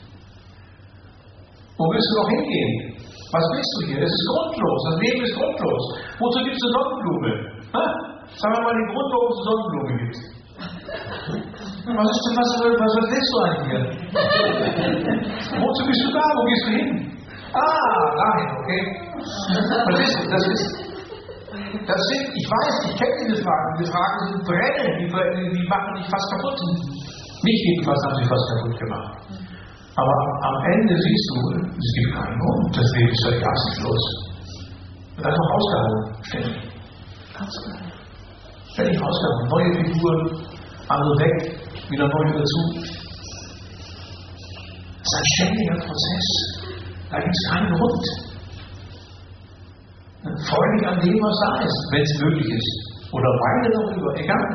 Wo willst du noch hingehen? Was willst du hier? Es ist grundlos. Das Leben ist grundlos. Wozu gibt es eine Sonnenblume? Ha? Sagen wir mal den Grund, warum es eine Sonnenblume gibt. Was ist denn, was, was willst du eigentlich hier? Wozu bist du da? Wo gehst du hin? Ah, dahin, okay. Was ist das? Ist, das sind, ich weiß, ich kenne diese Fragen. Diese Fragen sind brennend, die, die machen dich fast kaputt. Mich jedenfalls haben sie fast kaputt gemacht. Aber am Ende siehst du, es gibt keinen Grund. Das Leben ist völlig aussichtslos. Und einfach ausgehauen. Ständig. Ausgehauen. Ständig ausgehauen. Neue Figuren, andere weg, wieder neue dazu. Das ist ein ständiger Prozess. Da gibt es keinen Grund. Freu dich an dem, was da ist, wenn es möglich ist. Oder weine darüber, egal.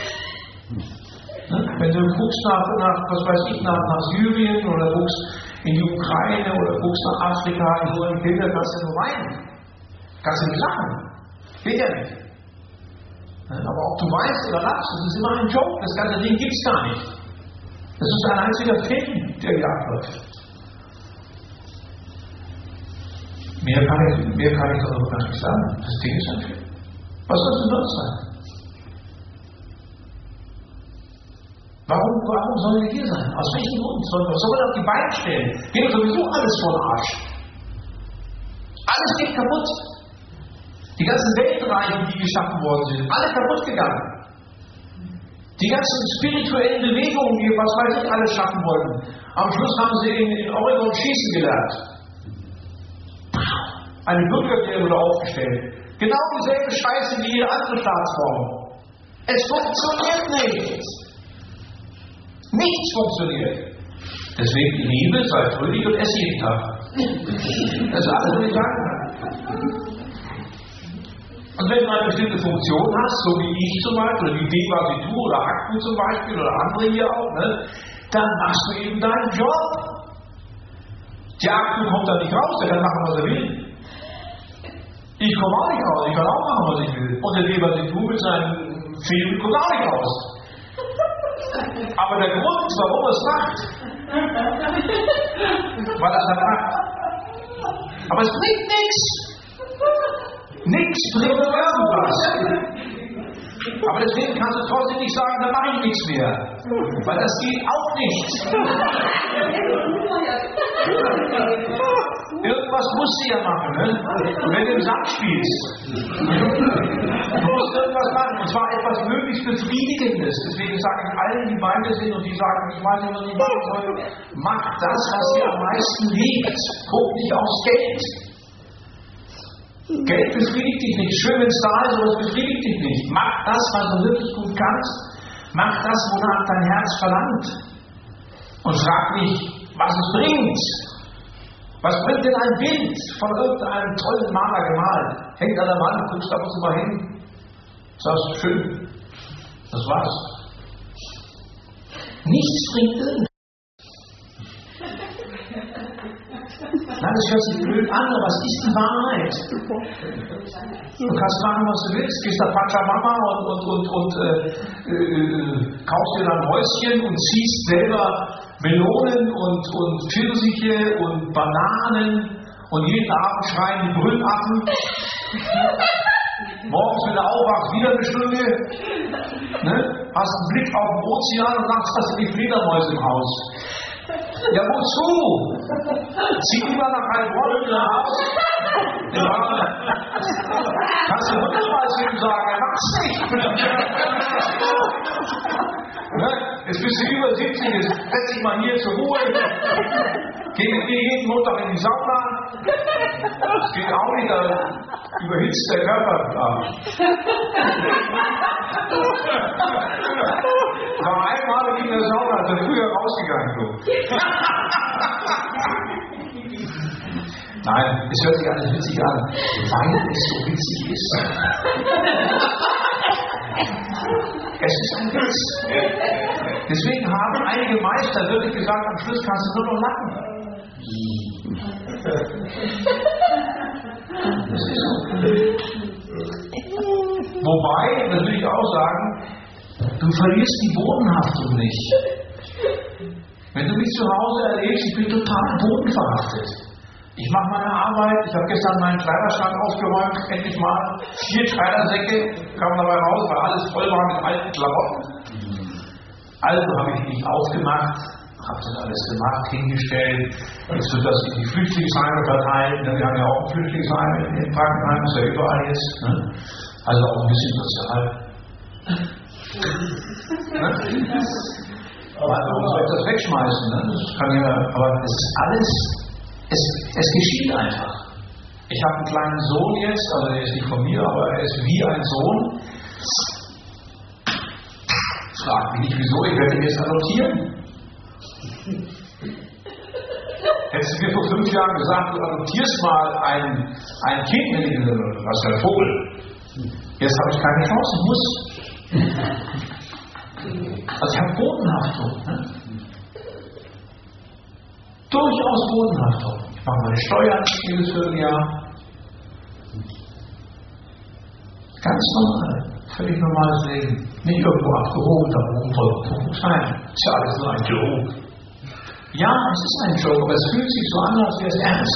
Wenn du guckst nach, nach, was weiß ich, nach, nach Syrien oder guckst in die Ukraine oder guckst nach Afrika, in so einen Bilder, kannst du nur weinen. Kannst du nicht lachen. Geht ja nicht. Aber ob du weinst oder lachst, das ist immer ein Joke. Das ganze Ding gibt es gar nicht. Das ist ein einziger Film, der hier abläuft. Mehr kann ich, mehr kann ich darüber gar nicht sagen. Das Ding ist ein Film. Was soll es sonst sein? Warum, warum sollen wir hier sein? Aus welchem Grund? Sollen wir, sollen wir auf die Beine stellen? Wir haben sowieso alles vor den Arsch. Alles geht kaputt. Die ganzen Weltreiche, die geschaffen worden sind, alle kaputt gegangen. Die ganzen spirituellen Bewegungen, die was weiß ich alles schaffen wollten. Am Schluss haben sie in, in Oregon schießen gelernt. Eine Bürgerwehr wurde aufgestellt. Genau dieselbe Scheiße wie jede andere Staatsform. Es funktioniert nicht. Nichts funktioniert. Deswegen die Liebe, sei fröhlich und ess jeden Tag. Das ist alles, was ich sagen kann. Und wenn du eine bestimmte Funktion hast, so wie ich zum Beispiel, oder wie Deva Situ oder Akku zum Beispiel, oder andere hier auch, ne, dann machst du eben deinen Job. Der Akku kommt da nicht raus, der kann machen, was er will. Ich komme auch nicht raus, ich kann auch machen, was ich will. Und der Deva Situ mit seinem Film kommt auch nicht raus. Aber der Grund, warum er es macht, weil er es dann macht, Aber es bringt nichts. Nichts bringt irgendwas. Aber deswegen kannst du trotzdem nicht sagen, da mache ich nichts mehr. Weil das geht auch nicht. Irgendwas musst du ja machen, ne? Wenn du im Sand spielst. Du musst irgendwas machen. Und zwar etwas möglichst Befriedigendes. Deswegen sage ich allen, die bei mir sind und die sagen, ich weiß nicht, was ich machen soll. Mach das, was dir am meisten liegt. Guck nicht aufs Geld. Geld befriedigt dich nicht. Schön, wenn es da ist, aber es befriedigt dich nicht. Mach das, was du wirklich gut kannst. Mach das, wonach dein Herz verlangt. Und frag nicht, was es bringt. Was bringt denn ein Bild von irgendeinem tollen Maler gemalt? Hängt an der Wand, guckst ab und zu mal hin. Sagst, schön. Das war's. Nichts bringt irgendwas. Nein, das hört sich blöd an, aber es ist die Wahrheit. Du kannst machen, was du willst, gehst nach Pachamama und, und, und, und äh, äh, kaufst dir dann ein Häuschen und ziehst selber Melonen und, und Pfirsiche und Bananen und jeden Abend schreien die Brüllaffen. Morgens, wenn du aufwachst, wieder eine Stunde. Ne? Hast einen Blick auf den Ozean und nachts hast du die Fledermäuse im Haus. Ja, wozu? Zieh lieber nach Heilbronn wieder raus. Ja. Kannst du hundertmal zu ihm sagen, er macht's nicht. Ne? Jetzt bist du über siebzig, jetzt setz dich mal hier zur Ruhe. Geh mit mir jeden Montag in die Sauna. Das geht auch nicht, da überhitzt der Körper. War einmal in der Sauna, ist er früher rausgegangen. Du. Nein, es hört sich alles witzig an, weil es so witzig ist. Es ist ein Witz. Deswegen haben einige Meister wirklich gesagt, am Schluss kannst du nur noch lachen. Das ist so. Wobei, das will ich auch sagen, du verlierst die Bodenhaftung nicht. Wenn du mich zu Hause erlebst, ich bin total bodenverhaftet. Ich mache meine Arbeit, ich habe gestern meinen Kleiderschrank aufgeräumt, endlich mal vier Kleidersäcke, kam dabei raus, weil alles voll war mit alten Klamotten. Also habe ich die aufgemacht, habe das alles gemacht, hingestellt, jetzt wird das in die Flüchtlingsheime verteilt, wir haben ja auch ein Flüchtlingsheim in Frankenheim, ist ja überall jetzt, ne? Also auch ein bisschen sozial. Ne? Aber warum soll ich das wegschmeißen? Ne? Das kann ja, aber es ist alles, es, es geschieht einfach. Ich habe einen kleinen Sohn jetzt, also er ist nicht von mir, aber er ist wie ein Sohn. Frag mich nicht wieso, ich werde ihn jetzt adoptieren. Hättest du mir vor fünf Jahren gesagt, du adoptierst mal ein, ein Kind, was ist ein Vogel? Jetzt habe ich keine Chance, ich muss. Also ich habe Bodenhaftung. Ne? Durchaus Bodenhaftung. Ich mache meine Steuern jedes Vierteljahr. Ganz normal. Völlig normales Leben. Nicht irgendwo abgehoben, da oben voll Nein, ist ja alles nur ein Joke. Ja, es ist ein Joke, aber es fühlt sich so an, als wäre es ernst.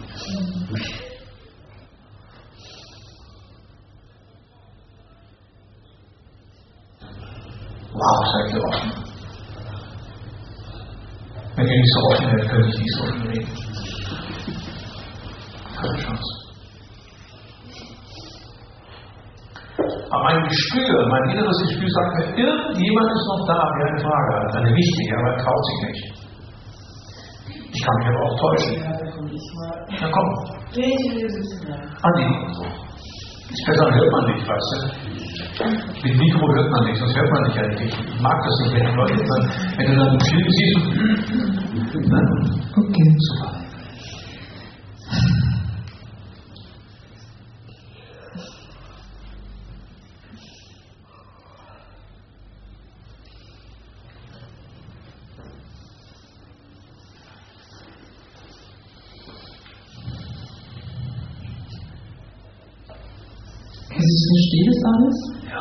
Wow, seid ihr offen. Wenn ihr nicht so offen wärt, könnte ich nicht so offen reden. Keine Chance. Aber mein Gespür, mein inneres Gespür sagt mir, irgendjemand ist noch da, der eine Frage hat, eine wichtige, aber er traut sich nicht. Ich kann mich aber auch täuschen. Na komm. Andi. Ist besser, hört man nicht, weißt du? Mit Mikro hört man nicht, sonst hört man nicht eigentlich. Ich mag das nicht, wenn die Leute dann, wenn du dann einen Film siehst und ne? Okay, super. Verstehe das alles? Ja.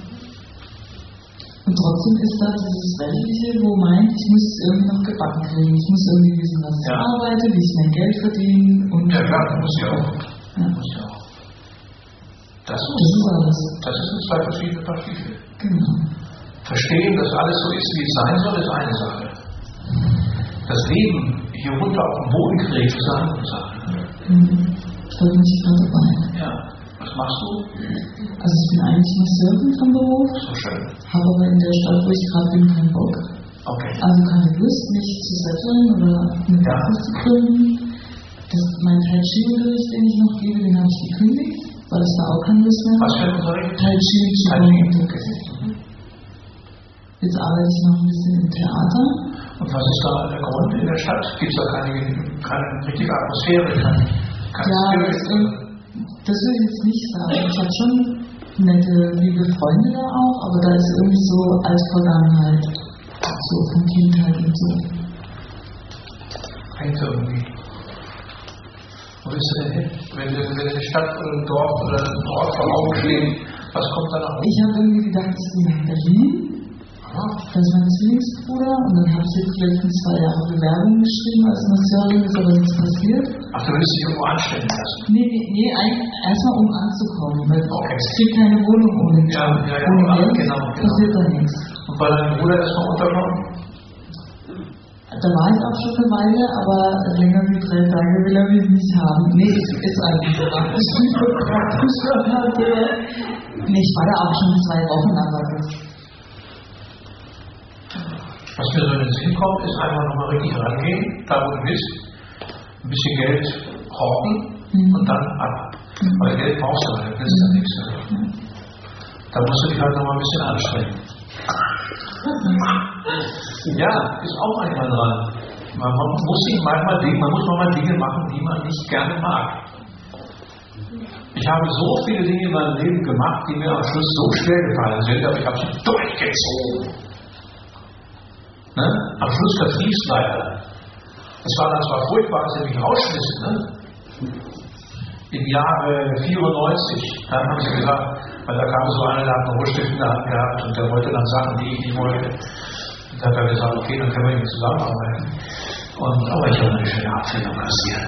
Und trotzdem ist da dieses Weltliche, wo meint, ich muss es irgendwie noch gebacken kriegen. Ich muss irgendwie wissen, was ich ja. arbeite, wie ich mein Geld verdiene, und. Ja, klar, das muss ja auch. Ja. Muss ja auch. Das, Das ist alles. Das sind zwei verschiedene Paar Stiefel. Genau. Verstehen, dass alles so ist, wie es sein soll, ist eine Sache. Das Leben hier runter auf dem Boden kriegt, ist eine andere Sache. Mhm. Da bin ich gerade dabei. Ja. Was machst du? Also ich bin eigentlich Masseurin vom Beruf. So schön. Habe aber in der Stadt, wo ich gerade bin, keinen Bock. Okay. Also keine Lust, mich zu setteln oder eine Ja. Praxis zu gründen. Das, mein Tai Chi-Unterricht, den ich noch gebe, den habe ich gekündigt, weil ich da auch keine Lust mehr Was habe. für ein Unterricht? Tai Chi, Tai Qigong Chi. und okay. Jetzt arbeite ich noch ein bisschen im Theater. Und was ist da der Grund in der Stadt? Gibt es da keine, keine richtige Atmosphäre? Keine, keine Ja, Spirit? das, das will ich jetzt nicht sagen. Ich habe schon nette, liebe Freunde da auch, aber da ist irgendwie so Altvergangenheit. So von Kindheit und so. Hängt irgendwie. Wo bist du denn hin? Wenn du in eine Stadt oder ein Dorf oder ein Ort vor Augen stehen, was kommt da noch? Ich habe irgendwie gedacht, ich gehe nach Berlin. Das ist mein Zwillingsbruder und dann habe ich jetzt die letzten zwei Jahre Bewerbung geschrieben als Masseurin, ist aber nichts passiert. Ach, du willst dich irgendwo anstellen lassen? Nee, nee, nee, eigentlich erstmal um anzukommen. Weil Okay. ich kriege keine Wohnung ohne Ja, ja, ja, ohne ja, Geld, genau, genau. passiert da nichts. Und bei deinem Bruder erstmal unterkommen? Da war ich auch schon eine Weile, aber länger wie drei Tage will er mich nicht haben. Nee, es ist einfach so praktisch. Nee, ich war da auch schon zwei Wochen, aber das. Was mir so in den Sinn kommt, ist einfach nochmal richtig rangehen, da wo du bist, ein bisschen Geld horten Mhm. und dann ab. Weil Geld brauchst du halt, das ist ja nichts. Da musst du dich halt nochmal ein bisschen anstrengen. Ja, ist auch manchmal dran. Man, man muss sich manchmal Dinge, man muss manchmal Dinge machen, die man nicht gerne mag. Ich habe so viele Dinge in meinem Leben gemacht, die mir am Schluss so schwer gefallen sind, aber ich habe sie durchgezogen. Ne? Am Schluss Vertriebsleiter. Das war dann zwar furchtbar, als er mich rausschmissen, ne? Im Jahre vierundneunzig. Dann haben sie gesagt, weil da kam so einer, der hat einen Rohstift in der Hand gehabt und der wollte dann Sachen, die ich nicht wollte. Und da hat er gesagt, okay, dann können wir nicht zusammenarbeiten. Und, aber ich habe eine schöne Abfindung kassiert.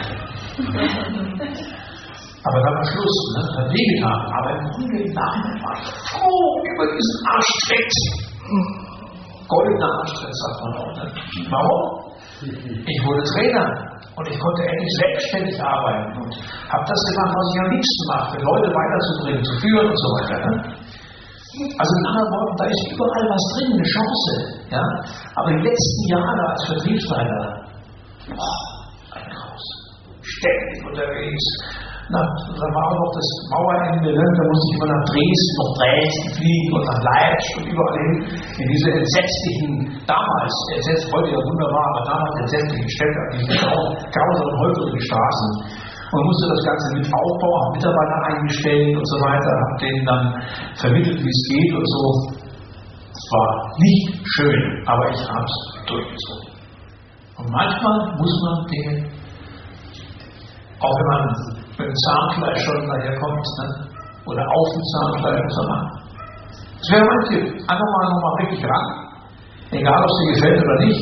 Aber dann am Schluss, ne, das hat wehgetan. Aber im Grunde im Nachhinein war ich froh über diesen Arschtritt. Goldener Arschtritt, sagt man auch. Ne? Warum? Ich wurde Trainer und ich konnte endlich selbstständig arbeiten und habe das gemacht, was ich am liebsten machte, Leute weiterzubringen, zu führen und so weiter. Ne? Also in anderen Worten, da ist überall was drin, eine Chance. Ja? Aber die letzten Jahre als Vertriebsleiter, oh, ein Graus. Ständig unterwegs. Na, da war auch noch das Mauerende, ne? Da musste ich immer nach Dresden, nach Dresden fliegen und nach Leipzig und überall hin, in diese entsetzlichen, damals, entsetzt heute ja wunderbar, aber damals entsetzlichen Städte, diese grausamen, holprigen Straßen. Und man musste das Ganze mit aufbauen, habe Mitarbeiter eingestellt und so weiter, habe denen dann vermittelt, wie es geht und so. Es war nicht schön, aber ich habe es durchgezogen. Und manchmal muss man Dinge, auch wenn man mit dem Zahnfleisch schon daherkommt, ne? Oder auf dem Zahnfleisch, muss man machen. Das wäre mein Tipp. Einfach mal nochmal richtig ran. Egal, ob es dir gefällt oder nicht.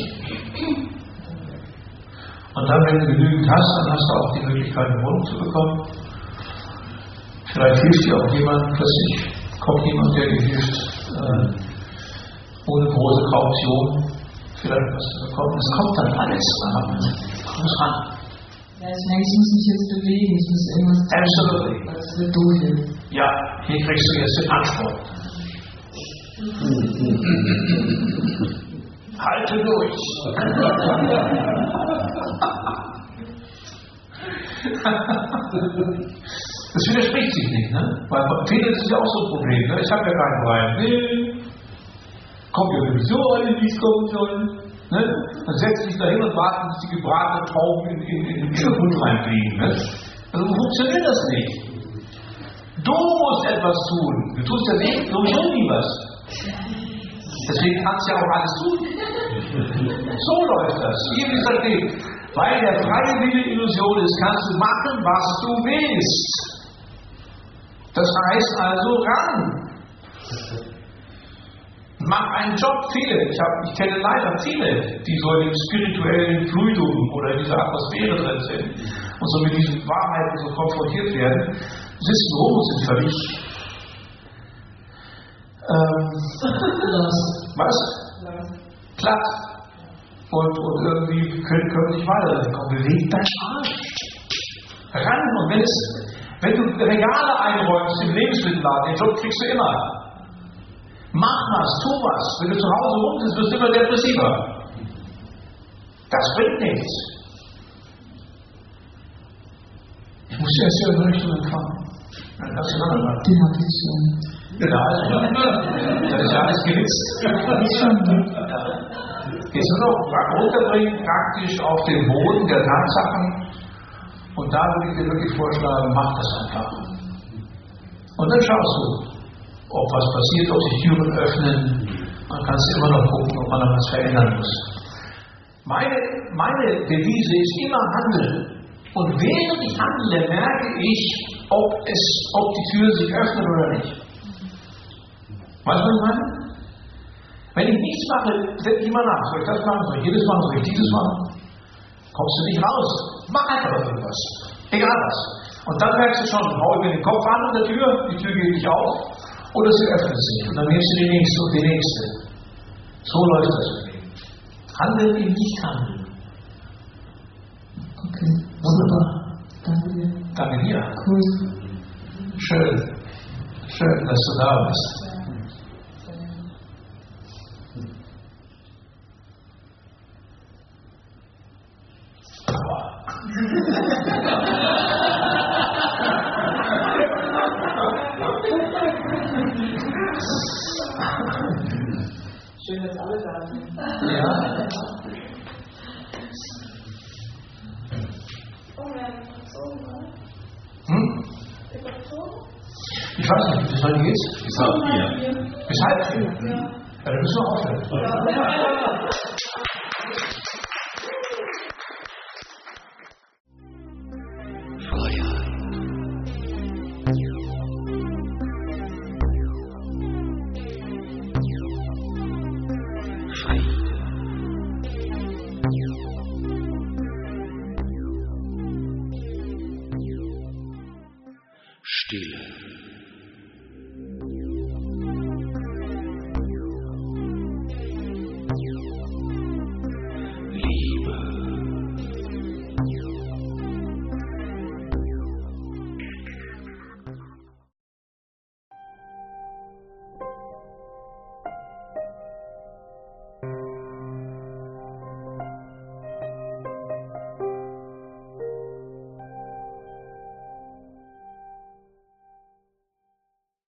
Und dann, wenn du genügend hast, dann hast du auch die Möglichkeit, eine Wohnung zu bekommen. Vielleicht hilft dir auch jemand, plötzlich kommt jemand, der dir hilft, äh, ohne große Kaution vielleicht was zu bekommen. Es kommt dann alles ran. Muss ran. Ja, ich denke, ich muss mich jetzt bewegen, ich muss irgendwas tun, Absolutely. weil es wird dunkel. Ja, hier kriegst du jetzt den Anspruch. Halte durch. Das widerspricht sich nicht, ne? Weil bei vielen ist es ja auch so ein Problem, ne? Ich habe ja keinen Wein. Nee. Kommt ja sowieso alle, wie es kommen sollen. Ne? Dann setzt sich da hin und warten, bis die gebratenen Trauben in, in, in den Schürfund reinfliegen. Ne? Also funktioniert das nicht. Du musst etwas tun. Du tust ja nicht sowieso nie was. Deswegen kannst du ja auch alles tun. So läuft das. Hier ist das Ding. Weil der freie Wille Illusion ist, kannst du machen, was du willst. Das heißt also ran. Mach einen Job, viele. Ich, hab, ich kenne leider viele, die so in dem spirituellen Fluidum oder in dieser Atmosphäre drin sind und so mit diesen Wahrheiten so konfrontiert werden, sitzen rum und sind völlig ähm, was? Platt. Und, und irgendwie können, können nicht weiterkommen. Bewegt dein Arsch. Ran. Und wenn, es, wenn du Regale einräumst im Lebensmittelladen, den Job kriegst du immer. Mach was, tu was. Wenn du zu Hause rumsitzt, wirst du immer depressiver. Das bringt nichts. Ich muss erst hier eine Richtung empfangen. Die hatte ich schon. Genau, also, das ist ja alles gewitzt. Jetzt nur noch runterbringen, praktisch auf den Boden der Tatsachen. Und da würde ich dir wirklich vorschlagen, mach das einfach. Und dann schaust du, ob was passiert, ob sich Türen öffnen. Man kann es immer noch gucken, ob man noch was verändern muss. Meine, meine Devise ist immer Handeln. Und während ich handle, merke ich, ob, es, ob die Tür sich öffnet oder nicht. Weißt du, was ich meine? Wenn ich nichts mache, denkt jemand nach. Soll ich das machen? Soll ich jedes machen? Soll ich dieses machen? Kommst du nicht raus. Mach einfach irgendwas. Egal was. Und dann merkst du schon, hau ich mir den Kopf an an der Tür, die Tür geht nicht auf, oder sie öffnet sich. Und dann nimmst du die nächste und die nächste. So läuft das im Leben. Handeln im Nichthandeln. Okay, wunderbar. Danke dir. Danke dir. Cool. Schön. Schön, dass du da bist. Schön, dass alle da sind. Ja. Hm? Ich weiß nicht, bis wann geht's? Bis halb vier. Bis halb vier? Ja. Ja, dann müssen wir aufhören. Ja. Stille.